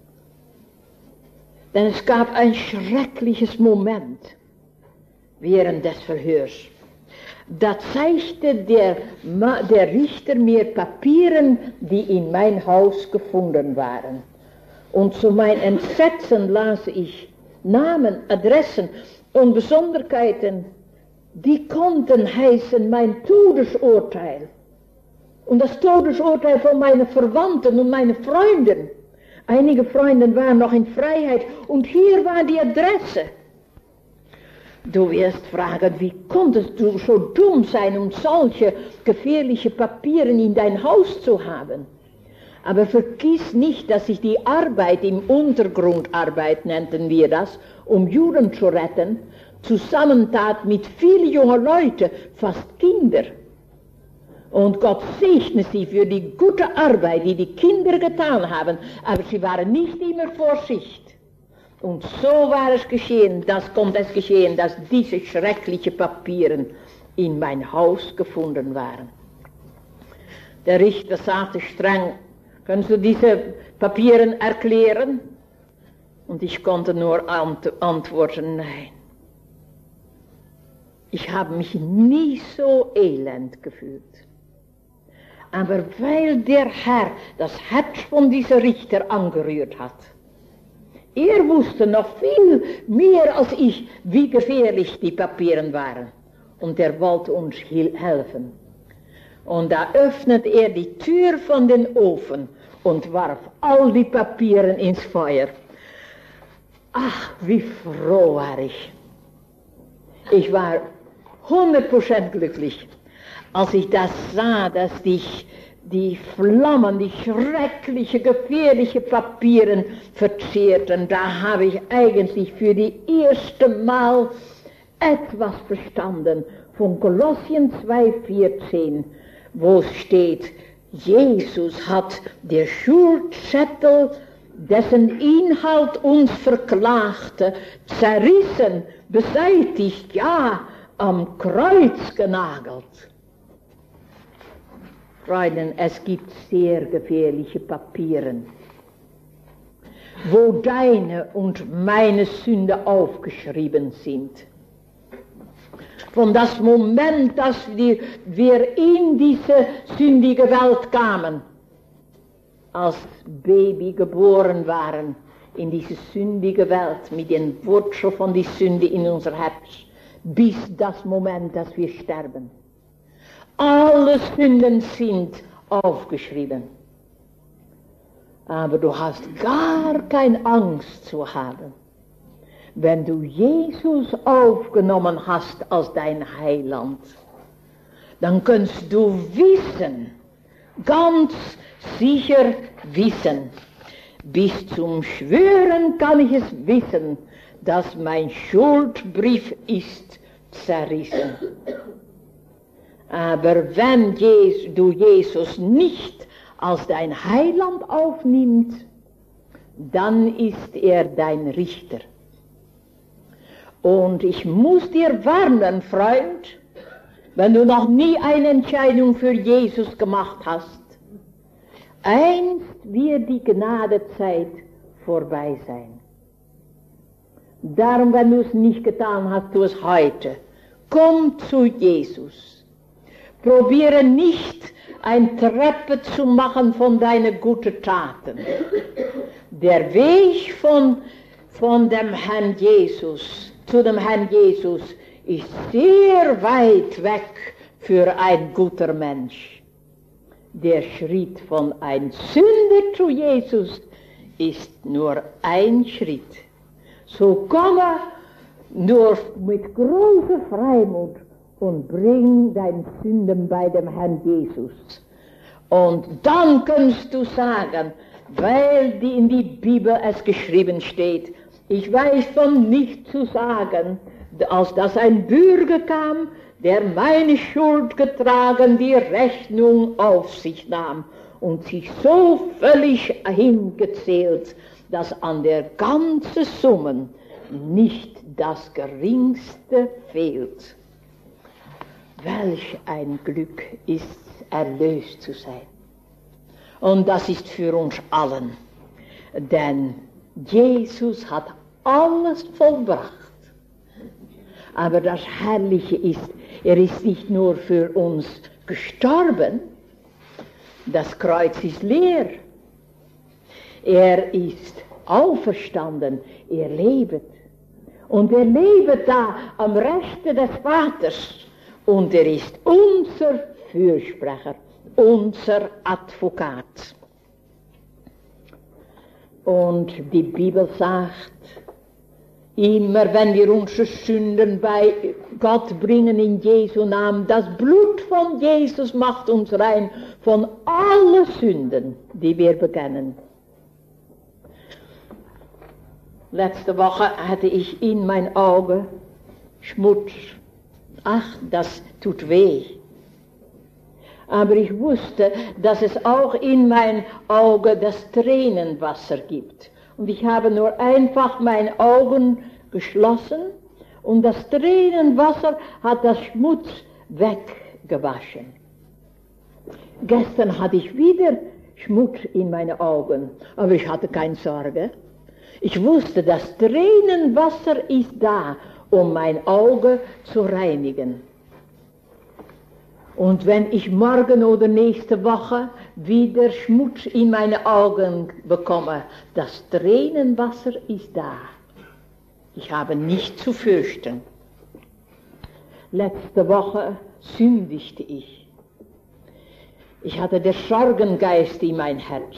Denn es gab ein schreckliches Moment während des Verhörs. Da zeigte der, der Richter mir Papieren, die in mein Haus gefunden waren. Und zu meinem Entsetzen las ich Namen, Adressen und Besonderheiten, die konnten heißen mein Todesurteil. Und das Todesurteil von meinen Verwandten und meinen Freunden. Einige Freunde waren noch in Freiheit und hier war die Adresse. Du wirst fragen, wie konntest du so dumm sein, um solche gefährliche Papieren in dein Haus zu haben? Aber vergiss nicht, dass ich die Arbeit im Untergrundarbeit, nannten wir das, um Juden zu retten, zusammentat mit vielen jungen Leuten, fast Kinder. Und Gott segne sie für die gute Arbeit, die die Kinder getan haben, aber sie waren nicht immer Vorsicht. Und so war es geschehen, das kommt es geschehen, dass diese schrecklichen Papieren in mein Haus gefunden waren. Der Richter sagte streng, kannst du diese Papieren erklären? Und ich konnte nur ant- antworten, nein. Ich habe mich nie so elend gefühlt. Aber weil der Herr das Herz von diesem Richter angerührt hat, er wusste noch viel mehr als ich, wie gefährlich die Papieren waren. Und er wollte uns helfen. Und da öffnet er die Tür von den Ofen und warf all die Papieren ins Feuer. Ach, wie froh war ich. Ich war hundert Prozent glücklich, als ich das sah, dass die, die Flammen, die schreckliche, gefährliche Papieren verzehrten. Da habe ich eigentlich für die erste Mal etwas verstanden von Kolossien zwei vierzehn, wo es steht, Jesus hat der Schuldzettel, dessen Inhalt uns verklagte, zerrissen, beseitigt, ja, am Kreuz genagelt. Freunde, es gibt sehr gefährliche Papieren, wo deine und meine Sünde aufgeschrieben sind. Von das Moment, dass wir, wir in diese sündige Welt kamen, als Baby geboren waren, in diese sündige Welt, mit den Wurzeln von der Sünde in unser Herz, bis das Moment, dass wir sterben. Alle Sünden sind aufgeschrieben. Aber du hast gar keine Angst zu haben. Wenn du Jesus aufgenommen hast als dein Heiland, dann kannst du wissen, ganz sicher wissen, bis zum Schwören kann ich es wissen, dass mein Schuldbrief ist zerrissen. Aber wenn du Jesus nicht als dein Heiland aufnimmst, dann ist er dein Richter. Und ich muss dir warnen, Freund, wenn du noch nie eine Entscheidung für Jesus gemacht hast, einst wird die Gnadezeit vorbei sein. Darum, wenn du es nicht getan hast, tu es heute. Komm zu Jesus. Probiere nicht, eine Treppe zu machen von deinen guten Taten. Der Weg von, von dem Herrn Jesus zu dem Herrn Jesus ist sehr weit weg für ein guter Mensch. Der Schritt von einem Sünder zu Jesus ist nur ein Schritt. So komme nur mit großer Freimut und bring deine Sünden bei dem Herrn Jesus. Und dann kannst du sagen, weil die in die Bibel es geschrieben steht, ich weiß von nicht zu sagen, als dass ein Bürger kam, der meine Schuld getragen, die Rechnung auf sich nahm und sich so völlig hingezählt, dass an der ganzen Summe nicht das Geringste fehlt. Welch ein Glück ist, erlöst zu sein. Und das ist für uns allen, denn Jesus hat alles vollbracht. Aber das Herrliche ist, er ist nicht nur für uns gestorben, das Kreuz ist leer. Er ist auferstanden, er lebt. Und er lebt da am Rechte des Vaters. Und er ist unser Fürsprecher, unser Advokat. Und die Bibel sagt, immer wenn wir unsere Sünden bei Gott bringen in Jesu Namen, das Blut von Jesus macht uns rein von allen Sünden, die wir bekennen. Letzte Woche hatte ich in mein Auge Schmutz. Ach, das tut weh. Aber ich wusste, dass es auch in mein Auge das Tränenwasser gibt. Und ich habe nur einfach meine Augen geschlossen und das Tränenwasser hat das Schmutz weggewaschen. Gestern hatte ich wieder Schmutz in meine Augen, aber ich hatte keine Sorge. Ich wusste, das Tränenwasser ist da, um mein Auge zu reinigen. Und wenn ich morgen oder nächste Woche wieder Schmutz in meine Augen bekomme, das Tränenwasser ist da. Ich habe nichts zu fürchten. Letzte Woche sündigte ich. Ich hatte den Sorgengeist in mein Herz.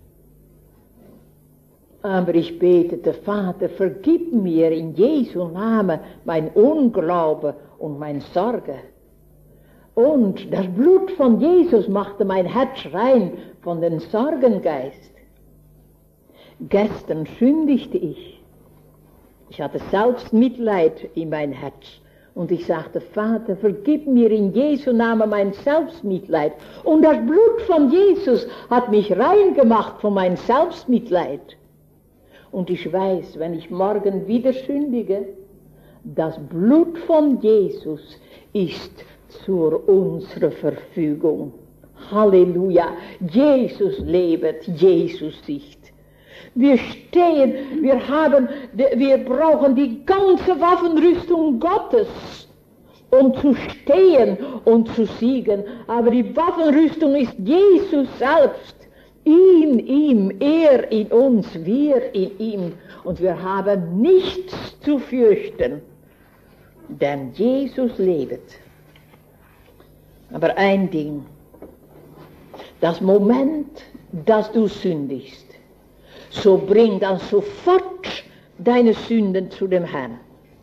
Aber ich betete, Vater, vergib mir in Jesu Namen mein Unglaube und meine Sorge. Und das Blut von Jesus machte mein Herz rein von dem Sorgengeist. Gestern sündigte ich. Ich hatte Selbstmitleid in mein Herz. Und ich sagte, Vater, vergib mir in Jesu Namen mein Selbstmitleid. Und das Blut von Jesus hat mich rein gemacht von meinem Selbstmitleid. Und ich weiß, wenn ich morgen wieder sündige, Das Blut von Jesus ist zu unserer Verfügung. Halleluja. Jesus lebt, Jesus ist. Wir stehen, wir haben, wir brauchen die ganze Waffenrüstung Gottes, um zu stehen und zu siegen. Aber die Waffenrüstung ist Jesus selbst. In ihm, er in uns, wir in ihm. Und wir haben nichts zu fürchten, denn Jesus lebt. Aber ein Ding, das Moment, dass du sündigst, so bring dann sofort deine Sünden zu dem Herrn.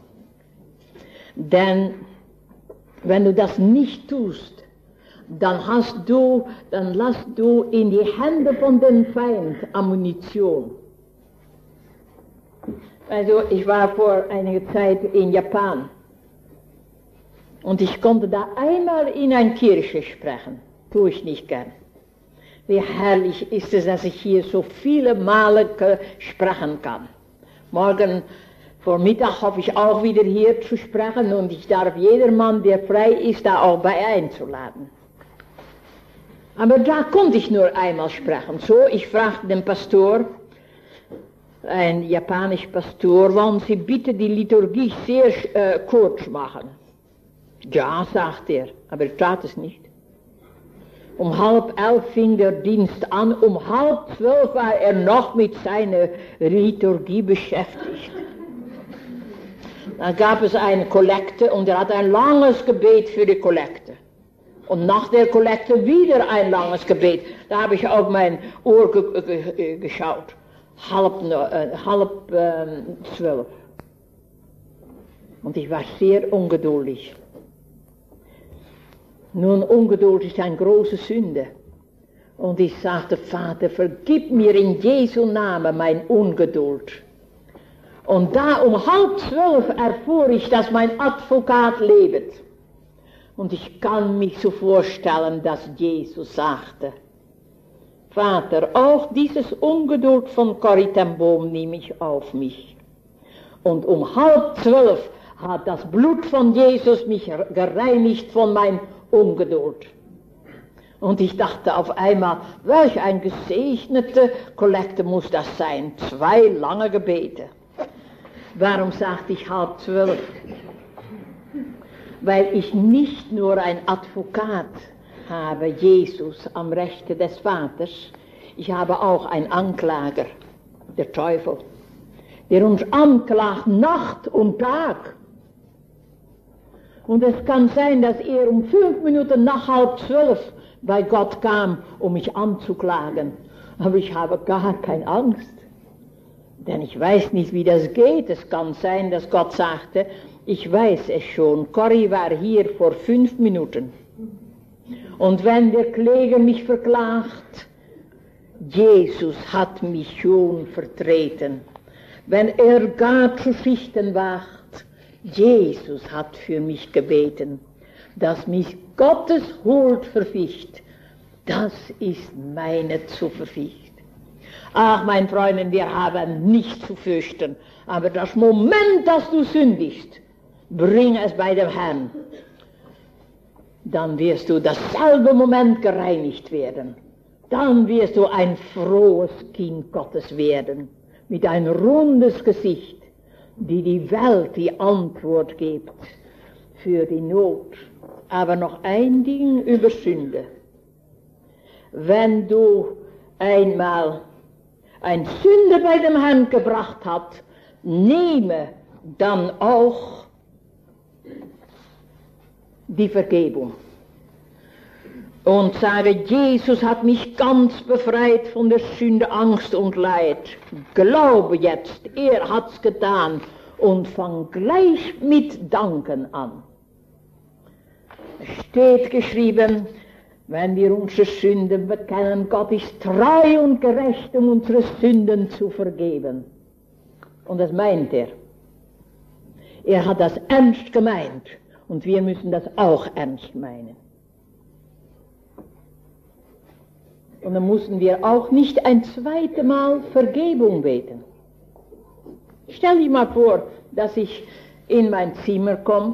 Denn wenn du das nicht tust, dann hast du, dann lässt du in die Hände von dem Feind Ammunition. Also ich war vor einiger Zeit in Japan und ich konnte da einmal in einer Kirche sprechen. Tue ich nicht gern. Wie herrlich ist es, dass ich hier so viele Male sprechen kann. Morgen Vormittag hoffe ich auch wieder hier zu sprechen und ich darf jedermann, der frei ist, da auch bei einzuladen. Aber da konnte ich nur einmal sprechen. So, ich fragte den Pastor, ein japanischer Pastor, wollen Sie bitte die Liturgie sehr äh, kurz machen? Ja, sagt er, aber er tat es nicht. Um halb elf fing der Dienst an, um halb zwölf war er noch mit seiner Liturgie beschäftigt. Dann gab es eine Kollekte und er hat ein langes Gebet für die Kollekte. Und nach der Kollekte wieder ein langes Gebet. Da habe ich auf mein Uhr ge ge geschaut. Halb, äh, halb äh, zwölf. Und ich war sehr ungeduldig. Nun, Ungeduld ist eine große Sünde. Und ich sagte, Vater, vergib mir in Jesu Namen mein Ungeduld. Und da um halb zwölf erfuhr ich, dass mein Advokat lebt. Und ich kann mich so vorstellen, dass Jesus sagte, Vater, auch dieses Ungeduld von Corrie ten Boom nehme ich auf mich. Und um halb zwölf hat das Blut von Jesus mich gereinigt von meinem Ungeduld. Und ich dachte auf einmal, welch ein gesegnete Kollekte muss das sein. Zwei lange Gebete. Warum sagte ich halb zwölf? Weil ich nicht nur ein Advokat habe, Jesus am Rechte des Vaters, ich habe auch einen Anklager, der Teufel, der uns anklagt Nacht und Tag. Und es kann sein, dass er um fünf Minuten nach halb zwölf bei Gott kam, um mich anzuklagen. Aber ich habe gar keine Angst, denn ich weiß nicht, wie das geht. Es kann sein, dass Gott sagte, ich weiß es schon, Corrie war hier vor fünf Minuten. Und wenn der Kläger mich verklagt, Jesus hat mich schon vertreten. Wenn er gar zu Schichten wacht, Jesus hat für mich gebeten. Dass mich Gottes Huld verficht, das ist meine Zuversicht. Ach, mein Freund, wir haben nichts zu fürchten, aber das Moment, dass du sündigst, bring es bei dem Herrn. Dann wirst du dasselbe Moment gereinigt werden. Dann wirst du ein frohes Kind Gottes werden, mit ein rundes Gesicht, die die Welt die Antwort gibt für die Not. Aber noch ein Ding über Sünde. Wenn du einmal ein Sünder bei dem Herrn gebracht hast, nehme dann auch die Vergebung. Und sage, Jesus hat mich ganz befreit von der Sünde, Angst und Leid. Glaube jetzt, er hat's getan und fang gleich mit Danken an. Es steht geschrieben, wenn wir unsere Sünden bekennen, Gott ist treu und gerecht, um unsere Sünden zu vergeben. Und das meint er. Er hat das ernst gemeint. Und wir müssen das auch ernst meinen. Und dann müssen wir auch nicht ein zweites Mal Vergebung beten. Stell dir mal vor, dass ich in mein Zimmer komme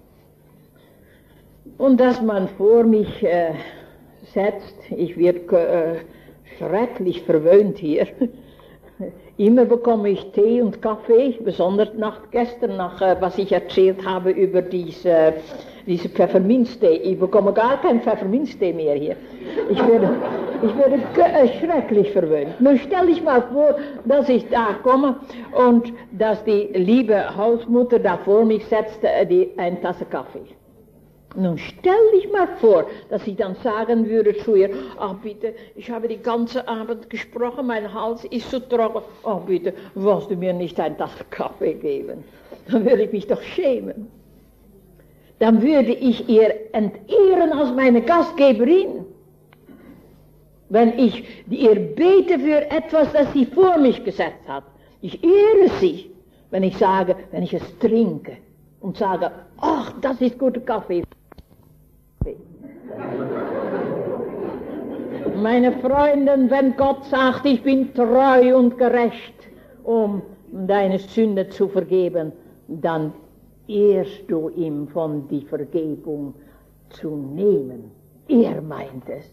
und dass man vor mich äh, setzt. Ich werde äh, schrecklich verwöhnt hier. Immer bekomme ich Tee und Kaffee, besonders nach gestern, nach äh, was ich erzählt habe über diese, diese Pfefferminztee. Ich bekomme gar keinen Pfefferminztee mehr hier. Ich werde, ich werde äh, schrecklich verwöhnt. Nun stell dich mal vor, dass ich da komme und dass die liebe Hausmutter da vor mich setzt, äh, die, eine Tasse Kaffee. Nun stell dich mal vor, dass ich dann sagen würde zu ihr, ach bitte, ich habe die ganze Abend gesprochen, mein Hals ist so trocken, ach bitte, willst du mir nicht ein Tasse Kaffee geben? Dann würde ich mich doch schämen. Dann würde ich ihr entehren als meine Gastgeberin. Wenn ich ihr bete für etwas, das sie vor mich gesetzt hat. Ich ehre sie, wenn ich sage, wenn ich es trinke und sage, ach, das ist guter Kaffee. Meine Freundin, wenn Gott sagt, ich bin treu und gerecht, um deine Sünde zu vergeben, dann ehrst du ihm von die Vergebung zu nehmen. Er meint es.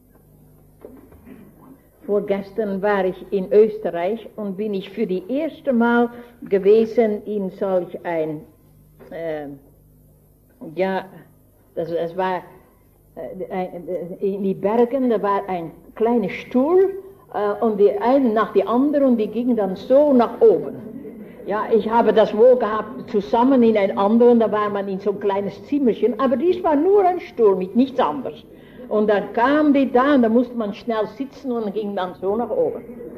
Vorgestern war ich in Österreich und bin ich für die erste Mal gewesen in solch ein, äh, ja, das, das war in die Bergen, da war ein kleiner Stuhl äh, und die eine nach die andere und die gingen dann so nach oben. Ja, ich habe das wohl gehabt zusammen in ein anderen, da war man in so ein kleines Zimmerchen, aber dies war nur ein Stuhl mit nichts anderes. Und dann kam die da und da musste man schnell sitzen und ging dann so nach oben.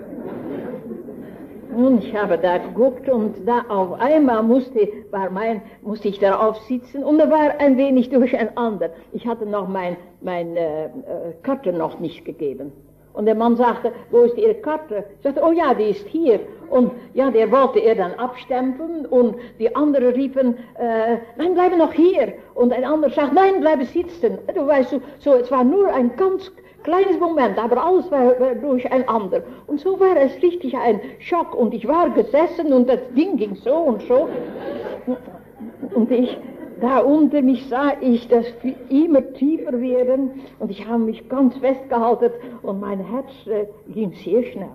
Und ich habe da geguckt und da auf einmal musste, war mein, musste ich darauf sitzen und da war ein wenig durcheinander. Ich hatte noch mein, mein äh, Karte noch nicht gegeben. Und der Mann sagte, wo ist Ihre Karte? Ich sagte, oh ja, die ist hier. Und ja, der wollte er dann abstempeln und die anderen riefen, äh, nein, bleibe noch hier. Und ein anderer sagt, nein, bleibe sitzen. Du weißt, so, so, es war nur ein ganz kleines Moment, aber alles war, war durcheinander. Und so war es richtig ein Schock. Und ich war gesessen und das Ding ging so und so. Und ich, da unter mich sah ich das immer tiefer werden. Und ich habe mich ganz festgehalten und mein Herz äh, ging sehr schnell.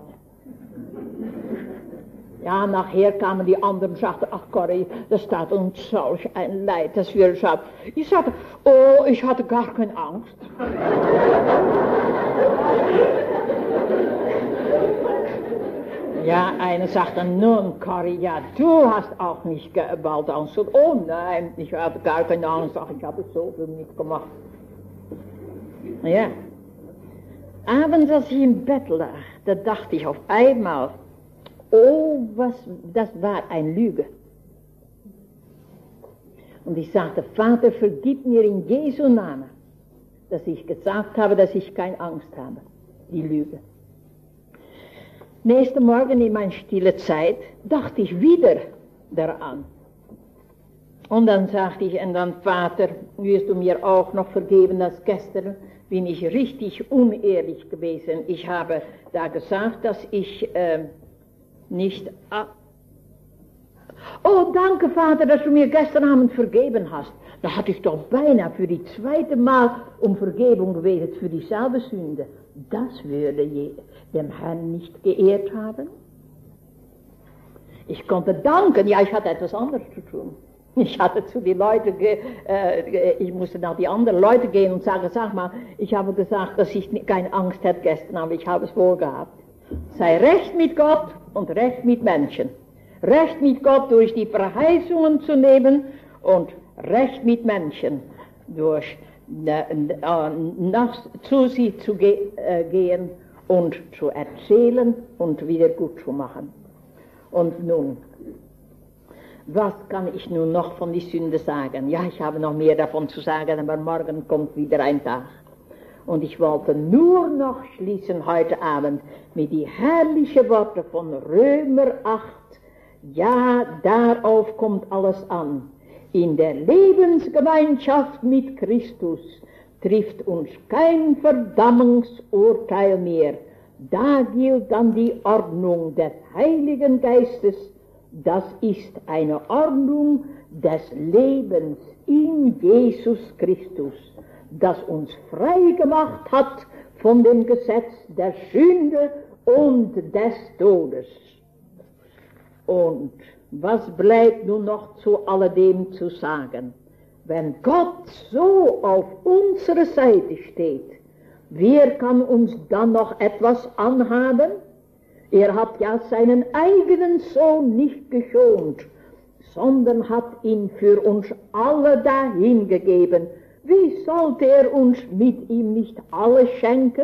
Ja, nachher kamen die anderen und sagten, ach Corrie, das tat uns solch ein Leid, dass wir es haben. Ich sagte, oh, ich hatte gar keine Angst. Ja, einer sagte, nun Corrie, ja, du hast auch nicht bald Angst. Oh nein, ich hatte gar keine Angst, ach, ich habe so viel mitgemacht. Ja, abends, als ich im Bett lag, da dachte ich auf einmal, oh, was, das war eine Lüge. Und ich sagte, Vater, vergib mir in Jesu Namen, dass ich gesagt habe, dass ich keine Angst habe. Die Lüge. Nächsten Morgen in meiner stille Zeit dachte ich wieder daran. Und dann sagte ich, und dann, Vater, wirst du mir auch noch vergeben, dass gestern bin ich richtig unehrlich gewesen. Ich habe da gesagt, dass ich äh, nicht... Ah, oh, danke, Vater, dass du mir gestern Abend vergeben hast. Da hatte ich doch beinahe für die zweite Mal um Vergebung gebetet für dieselbe Sünde. Das würde je, dem Herrn nicht geehrt haben. Ich konnte danken, ja, ich hatte etwas anderes zu tun. Ich hatte zu den Leuten, ge, äh, ich musste nach die anderen Leute gehen und sagen, sag mal, ich habe gesagt, dass ich keine Angst hätte gestern, aber ich habe es wohl gehabt. Sei recht mit Gott und recht mit Menschen. Recht mit Gott durch die Verheißungen zu nehmen und Recht mit Menschen durch äh, nach, zu sie zu ge, äh, gehen und zu erzählen und wieder gut zu machen. Und nun, was kann ich nun noch von die Sünde sagen? Ja, ich habe noch mehr davon zu sagen, aber morgen kommt wieder ein Tag. Und ich wollte nur noch schließen heute Abend mit die herrlichen Worte von Römer acht. Ja, darauf kommt alles an. In der Lebensgemeinschaft mit Christus trifft uns kein Verdammungsurteil mehr. Da gilt dann die Ordnung des Heiligen Geistes das ist eine Ordnung des Lebens in Jesus Christus, das uns frei gemacht hat von dem Gesetz der Sünde und des Todes. Und was bleibt nun noch zu alledem zu sagen? Wenn Gott so auf unserer Seite steht, wer kann uns dann noch etwas anhaben? Er hat ja seinen eigenen Sohn nicht geschont, sondern hat ihn für uns alle dahingegeben. Wie sollte er uns mit ihm nicht alles schenken?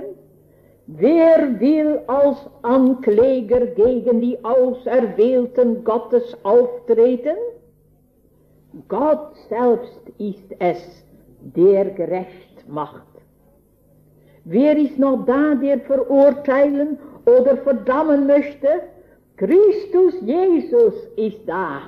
Wer will als Ankläger gegen die Auserwählten Gottes auftreten? Gott selbst ist es, der gerecht macht. Wer ist noch da, der verurteilen oder verdammen möchte? Christus Jesus ist da.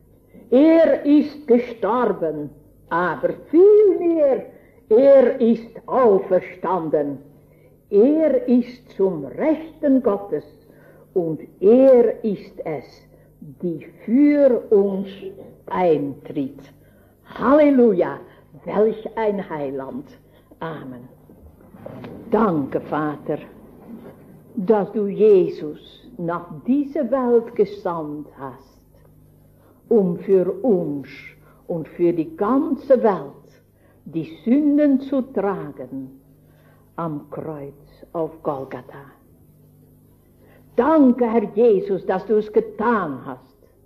Er ist gestorben, aber vielmehr, er ist auferstanden. Er ist zum Rechten Gottes und er ist es, die für uns eintritt. Halleluja, welch ein Heiland. Amen. Danke, Vater, dass du Jesus nach dieser Welt gesandt hast, um für uns und für die ganze Welt die Sünden zu tragen am Kreuz auf Golgatha. Danke, Herr Jesus, dass du es getan hast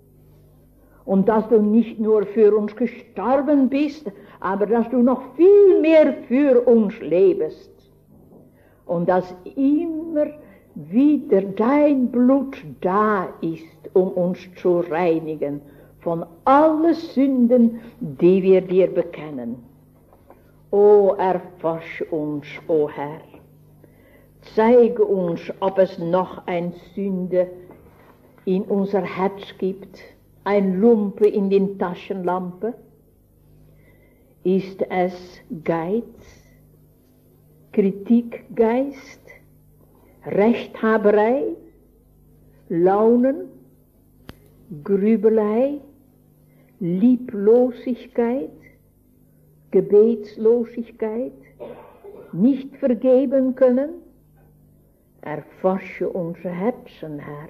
und dass du nicht nur für uns gestorben bist, aber dass du noch viel mehr für uns lebst und dass immer wieder dein Blut da ist, um uns zu reinigen von allen Sünden, die wir dir bekennen. O, erforsch uns, o Herr. Zeige uns, ob es noch eine Sünde in unser Herz gibt, ein Lumpe in den Taschenlampe. Ist es Geiz, Kritikgeist, Rechthaberei, Launen, Grübelei, Lieblosigkeit, Gebetslosigkeit, nicht vergeben können? Erforsche unsere Herzen, Herr.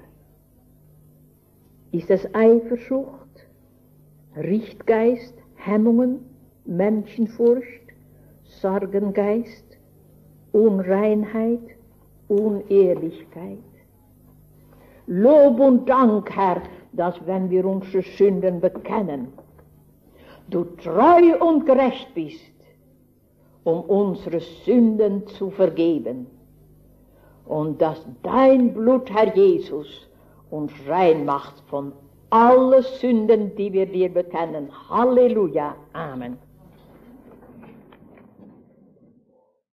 Ist es Eifersucht, Richtgeist, Hemmungen, Menschenfurcht, Sorgengeist, Unreinheit, Unehrlichkeit? Lob und Dank, Herr, dass wenn wir unsere Sünden bekennen, du treu und gerecht bist, um unsere Sünden zu vergeben. Und dass dein Blut, Herr Jesus, uns rein macht von allen Sünden, die wir dir bekennen. Halleluja. Amen.